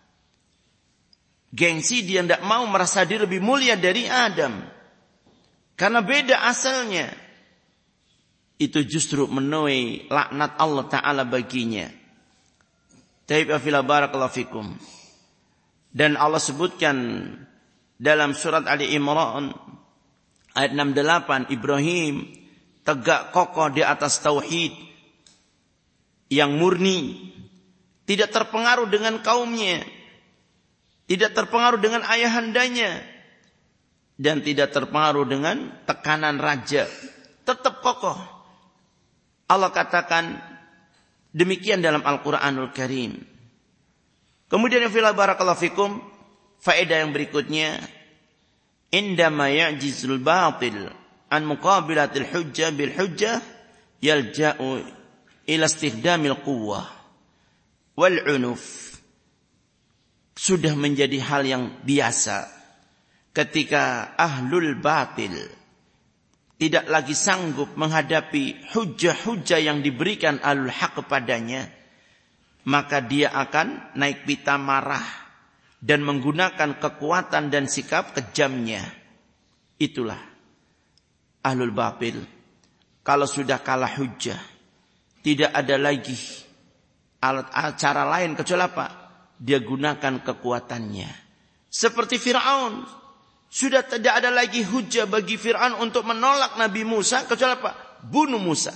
Gengsi, dia tidak mau merasa diri lebih mulia dari Adam. Karena beda asalnya. Itu justru menuai laknat Allah Ta'ala baginya. Taib afila barakallahu fikum. Dan Allah sebutkan dalam surat Ali Imran ayat enam puluh delapan, Ibrahim tegak kokoh di atas tauhid yang murni, tidak terpengaruh dengan kaumnya, tidak terpengaruh dengan ayahandanya, dan tidak terpengaruh dengan tekanan raja. Tetap kokoh. Allah katakan demikian dalam Al-Quranul Karim. Kemudian fila barakallahu fikum, faedah yang berikutnya, indama ya'jizul batil an muqabilatil hujjah bil hujjah yalja'u ila istikhdamil quwwah wal unuf. Sudah menjadi hal yang biasa ketika ahlul batil tidak lagi sanggup menghadapi hujjah-hujjah yang diberikan ahlul haq kepadanya, maka dia akan naik pita marah dan menggunakan kekuatan dan sikap kejamnya. Itulah ahlul batil. Kalau sudah kalah hujjah, tidak ada lagi alat cara lain kecuali apa? Dia gunakan kekuatannya. Seperti Fir'aun. Sudah tidak ada lagi hujah bagi Fir'aun untuk menolak Nabi Musa kecuali apa? Bunuh Musa.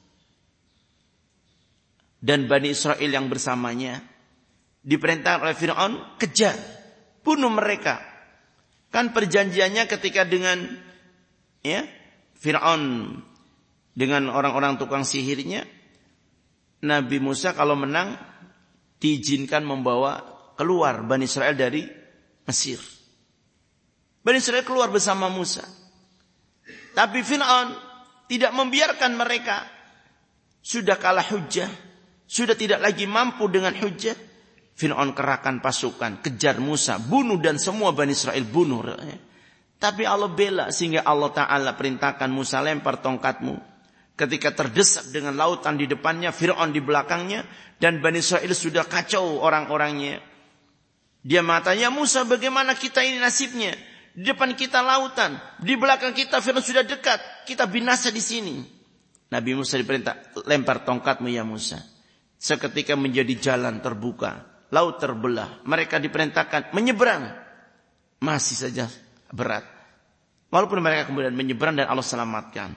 Dan Bani Israel yang bersamanya diperintahkan oleh Fir'aun, kejar, bunuh mereka. Kan perjanjiannya ketika dengan ya Fir'aun dengan orang-orang tukang sihirnya, Nabi Musa kalau menang diizinkan membawa keluar Bani Israel dari Mesir. Bani Israel keluar bersama Musa. Tapi Fir'aun tidak membiarkan mereka. Sudah kalah hujjah, sudah tidak lagi mampu dengan hujjah. Fir'aun kerahkan pasukan, kejar Musa, bunuh dan semua Bani Israel bunuh. Tapi Allah bela sehingga Allah Ta'ala perintahkan Musa, lempar tongkatmu. Ketika terdesak dengan lautan di depannya, Fir'aun di belakangnya, dan Bani Israel sudah kacau orang-orangnya. Dia mengatakan, ya Musa, bagaimana kita ini nasibnya? Di depan kita lautan, di belakang kita Fir'aun sudah dekat, kita binasa di sini. Nabi Musa diperintah, lempar tongkatmu ya Musa. Seketika menjadi jalan terbuka, laut terbelah. Mereka diperintahkan menyeberang. Masih saja berat. Walaupun mereka kemudian menyeberang dan Allah selamatkan.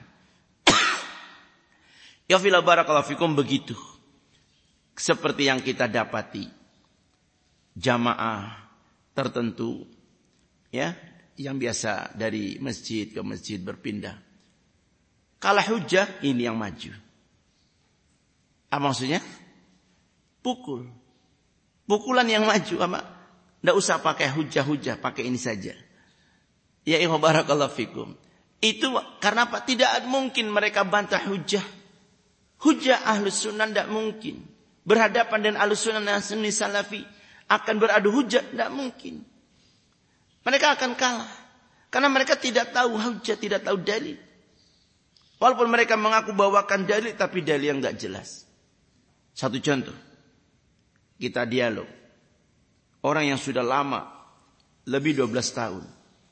Ya fila barakallahu fikum, begitu. Seperti yang kita dapati. Jamaah tertentu, ya, yang biasa dari masjid ke masjid berpindah. Kalah hujjah, ini yang maju. Apa maksudnya? Pukul. Pukulan yang maju. Apa? Tidak usah pakai hujjah-hujjah, pakai ini saja. Ya ikhwan barakallahu fikum. Itu karena apa? Tidak mungkin mereka bantah hujjah. Hujjah ahlus sunnah tidak mungkin. Berhadapan dengan ahlus sunnah dan sunni salafi akan beradu hujjah, tidak mungkin. Mereka akan kalah. Karena mereka tidak tahu hujjah, tidak tahu dalil. Walaupun mereka mengaku bawakan dalil, tapi dalil yang tidak jelas. Satu contoh. Kita dialog. Orang yang sudah lama, lebih dua belas tahun.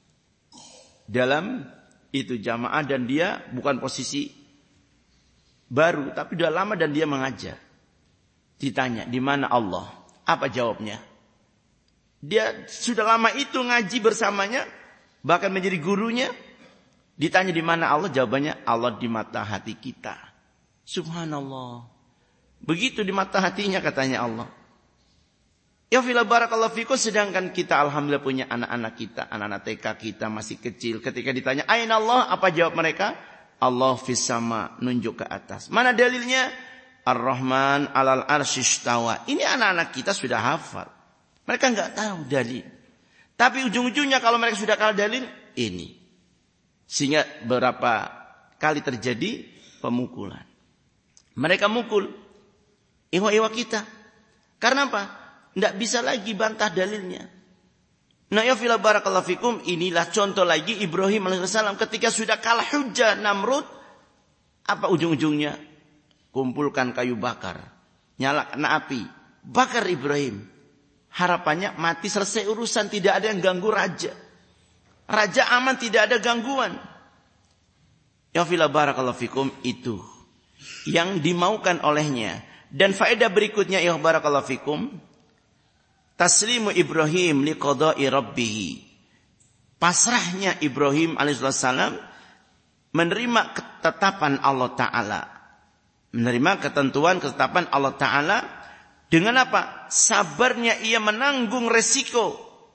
Dalam itu jamaah dan dia bukan posisi baru, tapi sudah lama dan dia mengajar. Ditanya, di mana Allah? Apa jawabnya? Dia sudah lama itu ngaji bersamanya, bahkan menjadi gurunya. Ditanya di mana Allah, jawabannya Allah di mata hati kita. Subhanallah. Begitu di mata hatinya katanya Allah. Ya fila barakallahu fikum, sedangkan kita alhamdulillah punya anak-anak kita, anak-anak T K kita masih kecil. Ketika ditanya, aina Allah? Apa jawab mereka? Allah fis sama, nunjuk ke atas. Mana dalilnya? Ar-Rahman alal arsyistawa. Ini anak-anak kita sudah hafal. Mereka enggak tahu dalil. Tapi ujung-ujungnya kalau mereka sudah kalah dalil, ini. Sehingga beberapa kali terjadi pemukulan. Mereka mukul iwa-iwa kita. Karena apa? Tidak bisa lagi bantah dalilnya. Nah ya fila barakallahu fikum, inilah contoh lagi Ibrahim alaihissalam ketika sudah kalah hujjah Namrud. Apa ujung-ujungnya? Kumpulkan kayu bakar. Nyalakan api. Bakar Ibrahim. Harapannya mati selesai urusan, tidak ada yang ganggu raja. Raja aman, tidak ada gangguan. Ya fila barakallahu fikum, itu yang dimaukan olehnya. Dan faedah berikutnya ya barakallahu fikum, taslimu Ibrahim liqada'i rabbih. Pasrahnya Ibrahim alaihissalam menerima ketetapan Allah Ta'ala. Menerima ketentuan ketetapan Allah Ta'ala. Dengan apa? Sabarnya ia menanggung resiko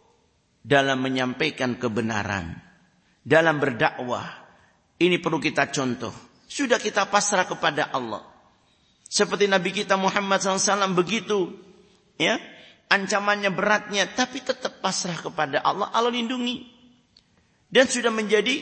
dalam menyampaikan kebenaran, dalam berdakwah. Ini perlu kita contoh. Sudah kita pasrah kepada Allah. Seperti Nabi kita Muhammad shallallahu alaihi wasallam begitu. Ya, ancamannya beratnya, tapi tetap pasrah kepada Allah. Allah lindungi. Dan sudah menjadi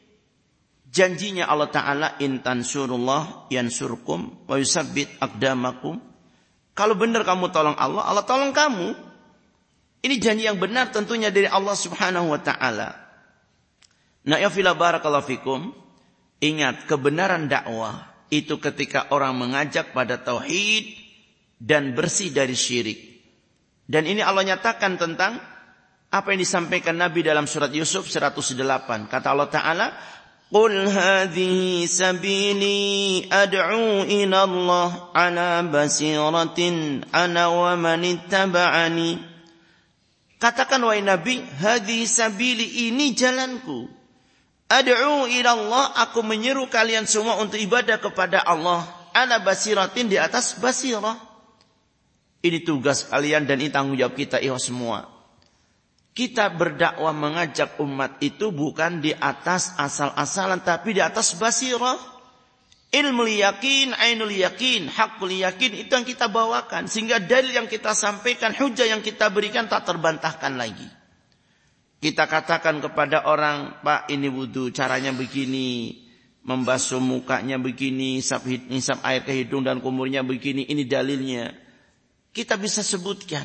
janjinya Allah Ta'ala, in tansurullah yansurkum wa yusabbit aqdamakum. Kalau benar kamu tolong Allah, Allah tolong kamu. Ini janji yang benar tentunya dari Allah Subhanahu wa Ta'ala. Nah, ya fila barakallahu fikum, ingat kebenaran dakwah itu ketika orang mengajak pada tauhid dan bersih dari syirik. Dan ini Allah nyatakan tentang apa yang disampaikan Nabi dalam surat Yusuf seratus delapan. Kata Allah Ta'ala, Qul hadhihi sabili ad'u ila Allah ala basiratin ana wa man ittaba'ani. Katakan wahai Nabi, hadhihi sabili, ini jalanku. Ad'u ila Allah, aku menyeru kalian semua untuk ibadah kepada Allah. Ala basiratin, di atas basirah. Ini tugas kalian dan ini tanggung jawab kita ikhwah semua. Kita berdakwah mengajak umat itu bukan di atas asal-asalan, tapi di atas basirah. Ilmu yakin, ainul yakin, hakul yakin, itu yang kita bawakan. Sehingga dalil yang kita sampaikan, hujah yang kita berikan tak terbantahkan lagi. Kita katakan kepada orang, Pak ini wudu caranya begini, membasuh mukanya begini, hisap air ke hidung dan kumurnya begini, ini dalilnya. Kita bisa sebutkan.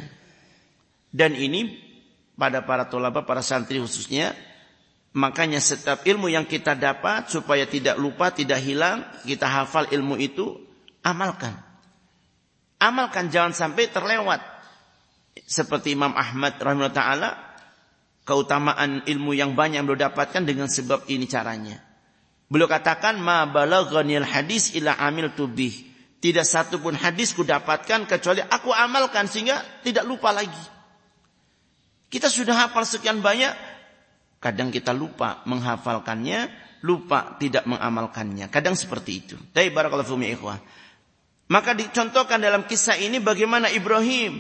Dan ini pada para tolaba, para santri khususnya, makanya setiap ilmu yang kita dapat supaya tidak lupa, tidak hilang, kita hafal ilmu itu, amalkan. Amalkan, jangan sampai terlewat. Seperti Imam Ahmad rahimahullah ta'ala, keutamaan ilmu yang banyak yang beliau dapatkan dengan sebab ini caranya. Beliau katakan, ma balaghanil hadis ila amiltu bih. Tidak satu pun hadis ku dapatkan kecuali aku amalkan sehingga tidak lupa lagi. Kita sudah hafal sekian banyak, kadang kita lupa menghafalkannya, lupa tidak mengamalkannya. Kadang seperti itu. Tapi barakallahu fikum ya ikhwah. Maka dicontohkan dalam kisah ini bagaimana Ibrahim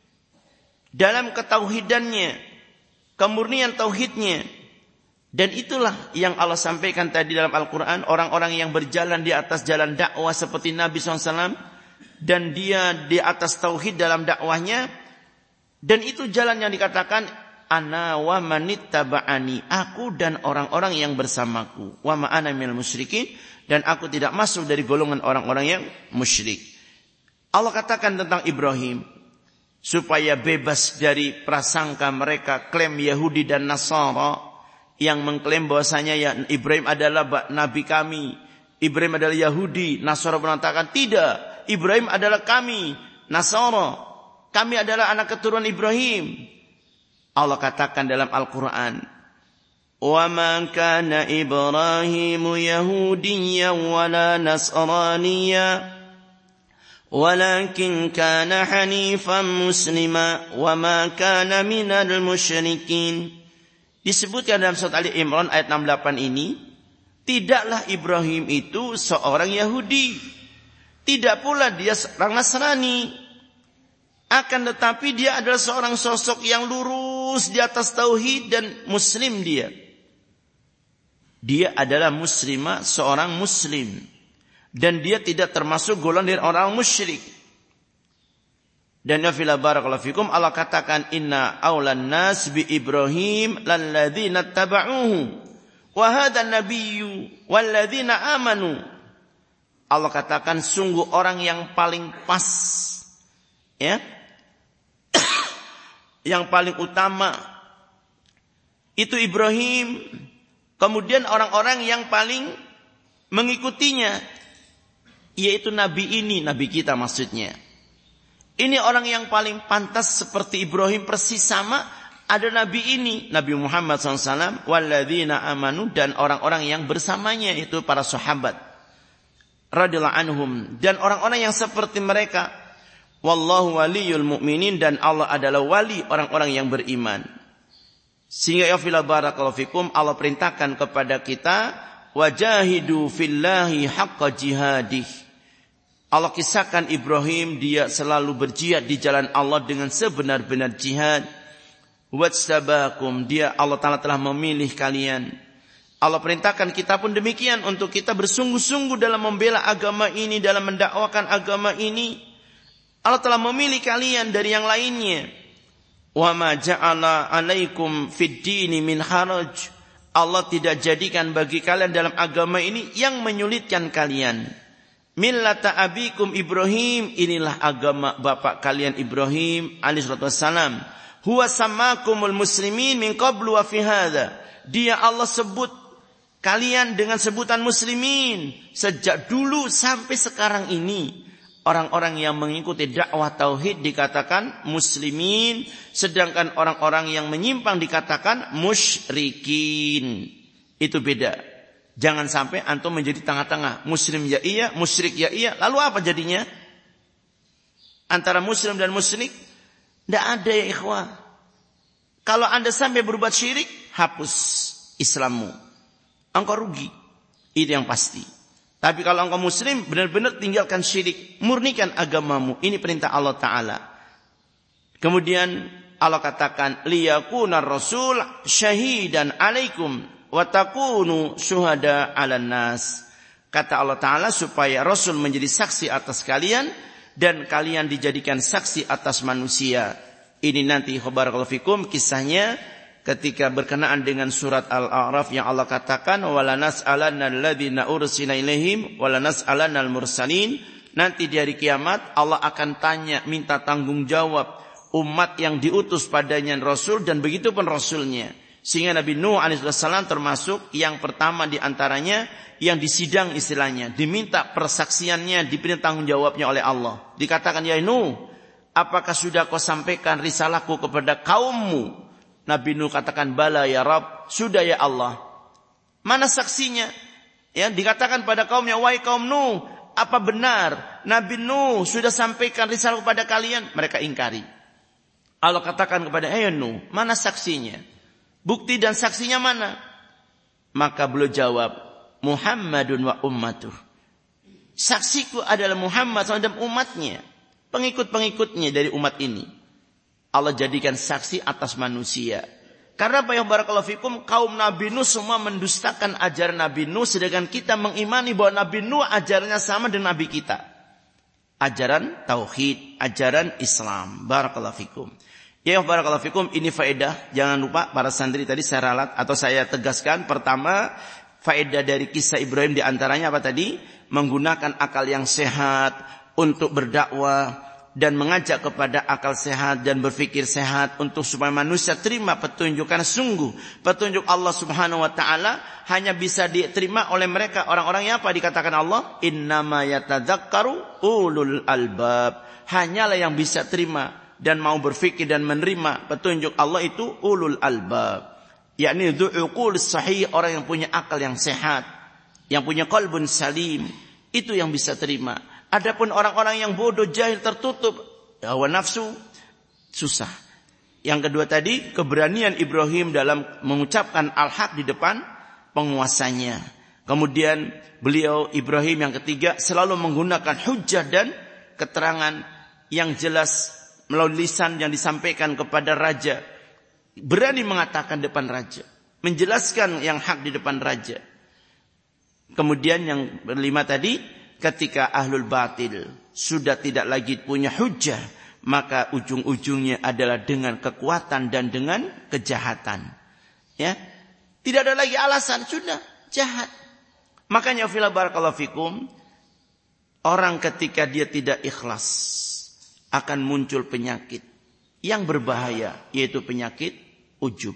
dalam ketauhidannya, kemurnian tauhidnya. Dan itulah yang Allah sampaikan tadi dalam Al-Quran. Orang-orang yang berjalan di atas jalan dakwah seperti Nabi shallallahu alaihi wasallam. Dan dia di atas tauhid dalam dakwahnya. Dan itu jalan yang dikatakan ana wa manittaba'ani, aku dan orang-orang yang bersamaku. Wa ma ana minal musyrikin, dan aku tidak masuk dari golongan orang-orang yang musyrik. Allah katakan tentang Ibrahim supaya bebas dari prasangka mereka klaim Yahudi dan Nasara yang mengklaim bahwasanya ya Ibrahim adalah nabi kami, Ibrahim adalah Yahudi. Nasara mengatakan tidak, Ibrahim adalah kami, Nasara, kami adalah anak keturunan Ibrahim. Allah katakan dalam Al-Quran, wa ma kana Ibrahimu Yahudiyyan wala Nasraniyyan walakin kana hanifan muslima wa ma kana minal musyrikin. Disebutkan dalam surat Ali Imran ayat enam puluh delapan ini, tidaklah Ibrahim itu seorang Yahudi, tidak pula dia seorang Nasrani. Akan tetapi dia adalah seorang sosok yang lurus di atas tauhid dan muslim dia. Dia adalah muslimah, seorang muslim. Dan dia tidak termasuk golongan dari orang musyrik. Dan ya fila barakallahu fikum, Allah katakan inna awlan nas bi Ibrahim lalladzina taba'uhu wa hadha nabiyyu walladzina amanu. Allah katakan sungguh orang yang paling pas, ya, yang paling utama itu Ibrahim, kemudian orang-orang yang paling mengikutinya yaitu nabi ini, nabi kita maksudnya. Ini orang yang paling pantas seperti Ibrahim persis sama ada Nabi ini, Nabi Muhammad shallallahu alaihi wasallam, walladzina amanu, dan orang-orang yang bersamanya itu para sahabat radhiyallahu anhum, dan orang-orang yang seperti mereka. Wallahu waliyul mu'minin, dan Allah adalah wali orang-orang yang beriman. Sehingga ya fila barakallahu fikum, Allah perintahkan kepada kita, wajahidu fillahi haqqa jihadih. Allah kisahkan Ibrahim, dia selalu berjihad di jalan Allah dengan sebenar-benar jihad. Watsabakum, dia Allah Ta'ala telah memilih kalian. Allah perintahkan kita pun demikian, untuk kita bersungguh-sungguh dalam membela agama ini, dalam mendakwakan agama ini. Allah telah memilih kalian dari yang lainnya. Wa ma ja'ala 'alaikum fid dini min haraj. Allah tidak jadikan bagi kalian dalam agama ini yang menyulitkan kalian. Millata abikum Ibrahim, inilah agama bapak kalian Ibrahim alaihi salatu wassalam. Huwa sammakumul muslimin min qablu wa fi hadza. Dia Allah sebut kalian dengan sebutan muslimin sejak dulu sampai sekarang ini. Orang-orang yang mengikuti dakwah tauhid dikatakan muslimin, sedangkan orang-orang yang menyimpang dikatakan musyrikin. Itu beda. Jangan sampai antum menjadi tengah-tengah. Muslim ya iya, musyrik ya iya. Lalu apa jadinya? Antara muslim dan musyrik? Tidak ada ya ikhwah. Kalau anda sampai berbuat syirik, hapus Islammu. Engkau rugi. Itu yang pasti. Tapi kalau engkau muslim, benar-benar tinggalkan syirik. Murnikan agamamu. Ini perintah Allah Ta'ala. Kemudian Allah katakan, liyakunar rasul syahidan alaikum wa takunu syuhada 'alan nas. Kata Allah Ta'ala, supaya Rasul menjadi saksi atas kalian dan kalian dijadikan saksi atas manusia. Ini nanti barakallahu fikum kisahnya ketika berkenaan dengan surat Al-A'raf yang Allah katakan wala nas'alanna alladziina ursila ilaihim wala nas'alanna al-mursalin. Nanti di hari kiamat Allah akan tanya, minta tanggung jawab umat yang diutus padanya Rasul dan begitu pun Rasulnya. Sehingga Nabi Nuh alaihissalam termasuk yang pertama di antaranya yang disidang istilahnya. Diminta persaksiannya, diberi tanggung jawabnya oleh Allah. Dikatakan, ya Nuh, apakah sudah kau sampaikan risalahku kepada kaummu? Nabi Nuh katakan, bala ya Rabb, sudah ya Allah. Mana saksinya? Ya, dikatakan pada kaumnya, wahai kaum Nuh, apa benar Nabi Nuh sudah sampaikan risalah kepada kalian? Mereka ingkari. Allah katakan kepada, hey Nuh, mana saksinya? Bukti dan saksinya mana? Maka beliau jawab, Muhammadun wa ummatuh. Saksiku adalah Muhammad dan umatnya. Pengikut-pengikutnya dari umat ini. Allah jadikan saksi atas manusia. Karena apa ya barakallahu fikum, kaum Nabi Nuh semua mendustakan ajaran Nabi Nuh. Sedangkan kita mengimani bahwa Nabi Nuh ajarannya sama dengan Nabi kita. Ajaran tauhid, ajaran Islam. Barakallahu fikum. Ya barakallahu fikum, ini faedah. Jangan lupa para santri tadi saya ralat atau saya tegaskan. Pertama, faedah dari kisah Ibrahim diantaranya apa tadi? Menggunakan akal yang sehat untuk berdakwah dan mengajak kepada akal sehat dan berfikir sehat untuk supaya manusia terima petunjuk. Karena sungguh petunjuk Allah Subhanahu wa taala hanya bisa diterima oleh mereka orang-orang yang apa dikatakan Allah, innama yatadzakkaru ulul albab. Hanyalah yang bisa terima dan mau berfikir dan menerima petunjuk Allah itu ulul albab, yakni dzu'uqul sahih, orang yang punya akal yang sehat, yang punya qalbun salim, itu yang bisa terima. Adapun orang-orang yang bodoh, jahil, tertutup hawa nafsu, susah. Yang kedua tadi, keberanian Ibrahim dalam mengucapkan al-haq di depan penguasanya. Kemudian beliau Ibrahim yang ketiga selalu menggunakan hujjah dan keterangan yang jelas melalui lisan yang disampaikan kepada raja. Berani mengatakan depan raja, menjelaskan yang hak di depan raja. Kemudian yang kelima tadi, ketika ahlul batil sudah tidak lagi punya hujjah, maka ujung-ujungnya adalah dengan kekuatan dan dengan kejahatan. Ya, tidak ada lagi alasan, sudah jahat. Makanya fila barakallahu fikum, orang ketika dia tidak ikhlas akan muncul penyakit yang berbahaya, yaitu penyakit ujub.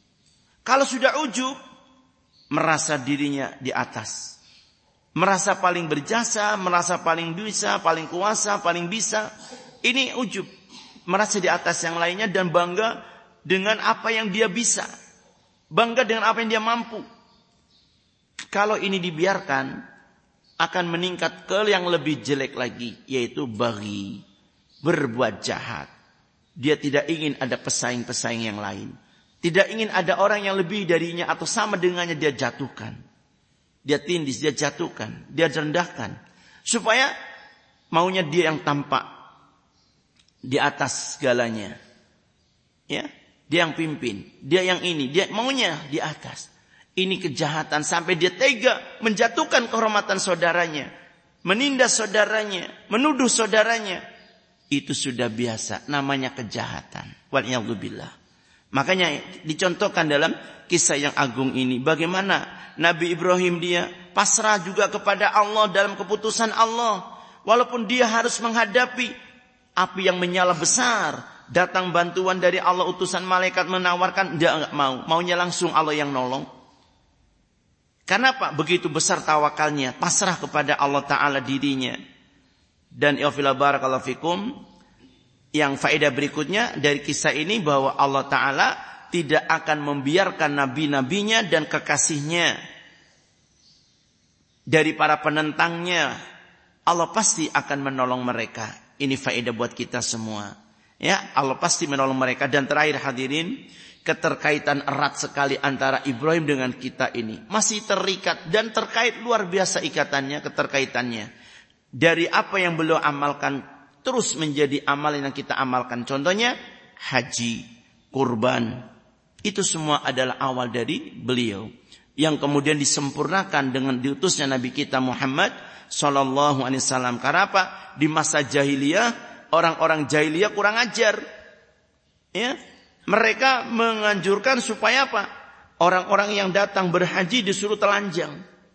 Kalau sudah ujub, merasa dirinya di atas, merasa paling berjasa, merasa paling bisa, paling kuasa, paling bisa, Ini ujub, merasa di atas yang lainnya dan bangga dengan apa yang dia bisa. Bangga dengan apa yang dia mampu. Kalau ini dibiarkan, akan meningkat ke yang lebih jelek lagi, yaitu baghi, berbuat jahat. Dia tidak ingin ada pesaing-pesaing yang lain. Tidak ingin ada orang yang lebih darinya atau sama dengannya dia jatuhkan. Dia tindis, dia jatuhkan, dia rendahkan. Supaya maunya dia yang tampak di atas segalanya. Ya, dia yang pimpin, dia yang ini, dia maunya di atas. Ini kejahatan sampai dia tega menjatuhkan kehormatan saudaranya, menindas saudaranya, menuduh saudaranya. Itu sudah biasa, namanya kejahatan. Waliyadzubillah. Makanya dicontohkan dalam kisah yang agung ini, bagaimana Nabi Ibrahim dia pasrah juga kepada Allah dalam keputusan Allah. Walaupun dia harus menghadapi api yang menyala besar, datang bantuan dari Allah, utusan malaikat menawarkan, dia enggak mau. Maunya langsung Allah yang nolong. Kenapa? Begitu besar tawakalnya, pasrah kepada Allah Ta'ala dirinya. Dan ikhwafillah barakallahu fikum, yang faedah berikutnya dari kisah ini bahwa Allah Ta'ala tidak akan membiarkan nabi-nabinya dan kekasihnya dari para penentangnya. Allah pasti akan menolong mereka. Ini faedah buat kita semua. Ya, Allah pasti menolong mereka. Dan terakhir hadirin, keterkaitan erat sekali antara Ibrahim dengan kita ini. Masih terikat dan terkait luar biasa ikatannya, keterkaitannya. Dari apa yang beliau amalkan terus menjadi amalan yang kita amalkan. Contohnya haji, kurban. Itu semua adalah awal dari beliau. Yang kemudian disempurnakan dengan diutusnya Nabi kita Muhammad sallallahu alaihi wasallam. Karena apa? Di masa jahiliyah, orang-orang jahiliyah kurang ajar. Ya. Mereka menganjurkan supaya apa? Orang-orang yang datang berhaji disuruh telanjang.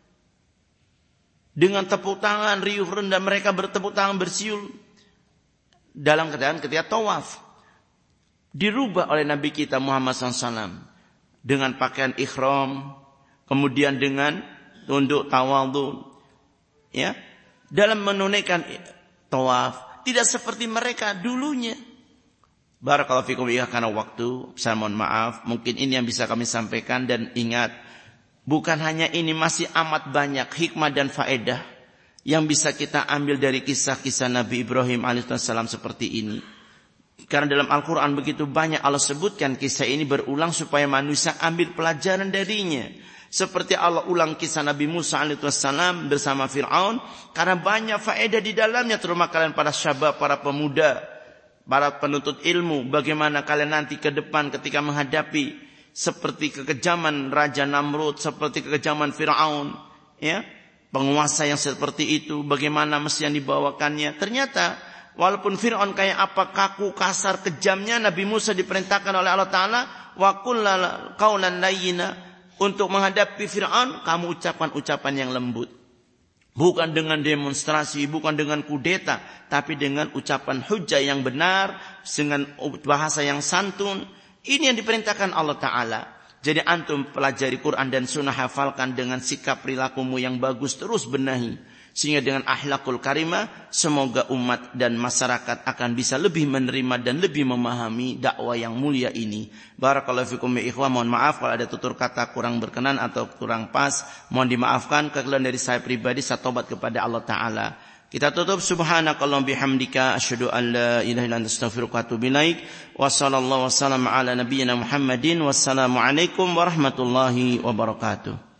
Dengan tepuk tangan, riuh rendah, mereka bertepuk tangan, bersiul. Dalam keadaan ketika tawaf. Dirubah oleh Nabi kita Muhammad sallallahu alaihi wasallam. Dengan pakaian ikhram. Kemudian dengan tunduk tawadhu. Ya. Dalam menunaikan tawaf. Tidak seperti mereka dulunya. Barakallahu fikum, ya, karena waktu saya mohon maaf, mungkin ini yang bisa kami sampaikan. Dan ingat, bukan hanya ini, masih amat banyak hikmah dan faedah yang bisa kita ambil dari kisah-kisah Nabi Ibrahim alaihissalam seperti ini. Karena dalam Al-Quran begitu banyak Allah sebutkan kisah ini berulang supaya manusia ambil pelajaran darinya. Seperti Allah ulang kisah Nabi Musa alaihissalam bersama Fir'aun, karena banyak faedah di dalamnya, terutama kalian para syabab, para pemuda, para penuntut ilmu, bagaimana kalian nanti ke depan ketika menghadapi seperti kekejaman Raja Namrud, seperti kekejaman Fir'aun, ya, penguasa yang seperti itu, bagaimana mesti yang dibawakannya. Ternyata walaupun Fir'aun kayak apa, kaku, kasar, kejamnya, Nabi Musa diperintahkan oleh Allah Ta'ala, wa qulna qawlan layyina, untuk menghadapi Fir'aun kamu ucapkan ucapan yang lembut. Bukan dengan demonstrasi, bukan dengan kudeta, tapi dengan ucapan hujjah yang benar, dengan bahasa yang santun. Ini yang diperintahkan Allah Ta'ala. Jadi antum pelajari Quran dan sunnah, hafalkan dengan sikap perilakumu yang bagus, terus benahi. Sehingga dengan akhlakul karimah, semoga umat dan masyarakat akan bisa lebih menerima dan lebih memahami dakwah yang mulia ini. Barakallahu fikum ya ikhwah, mohon maaf kalau ada tutur kata kurang berkenan atau kurang pas, mohon dimaafkan. Kekeliruan dari saya pribadi, saya tobat kepada Allah Ta'ala. Kita tutup, subhanakallahumma bihamdika asyhadu an la ilaha illa anta astaghfiruka wa atubu ilaik. Wa sallallahu wasallam ala nabiyyina Muhammadin. Wassalamu alaikum warahmatullahi wabarakatuh.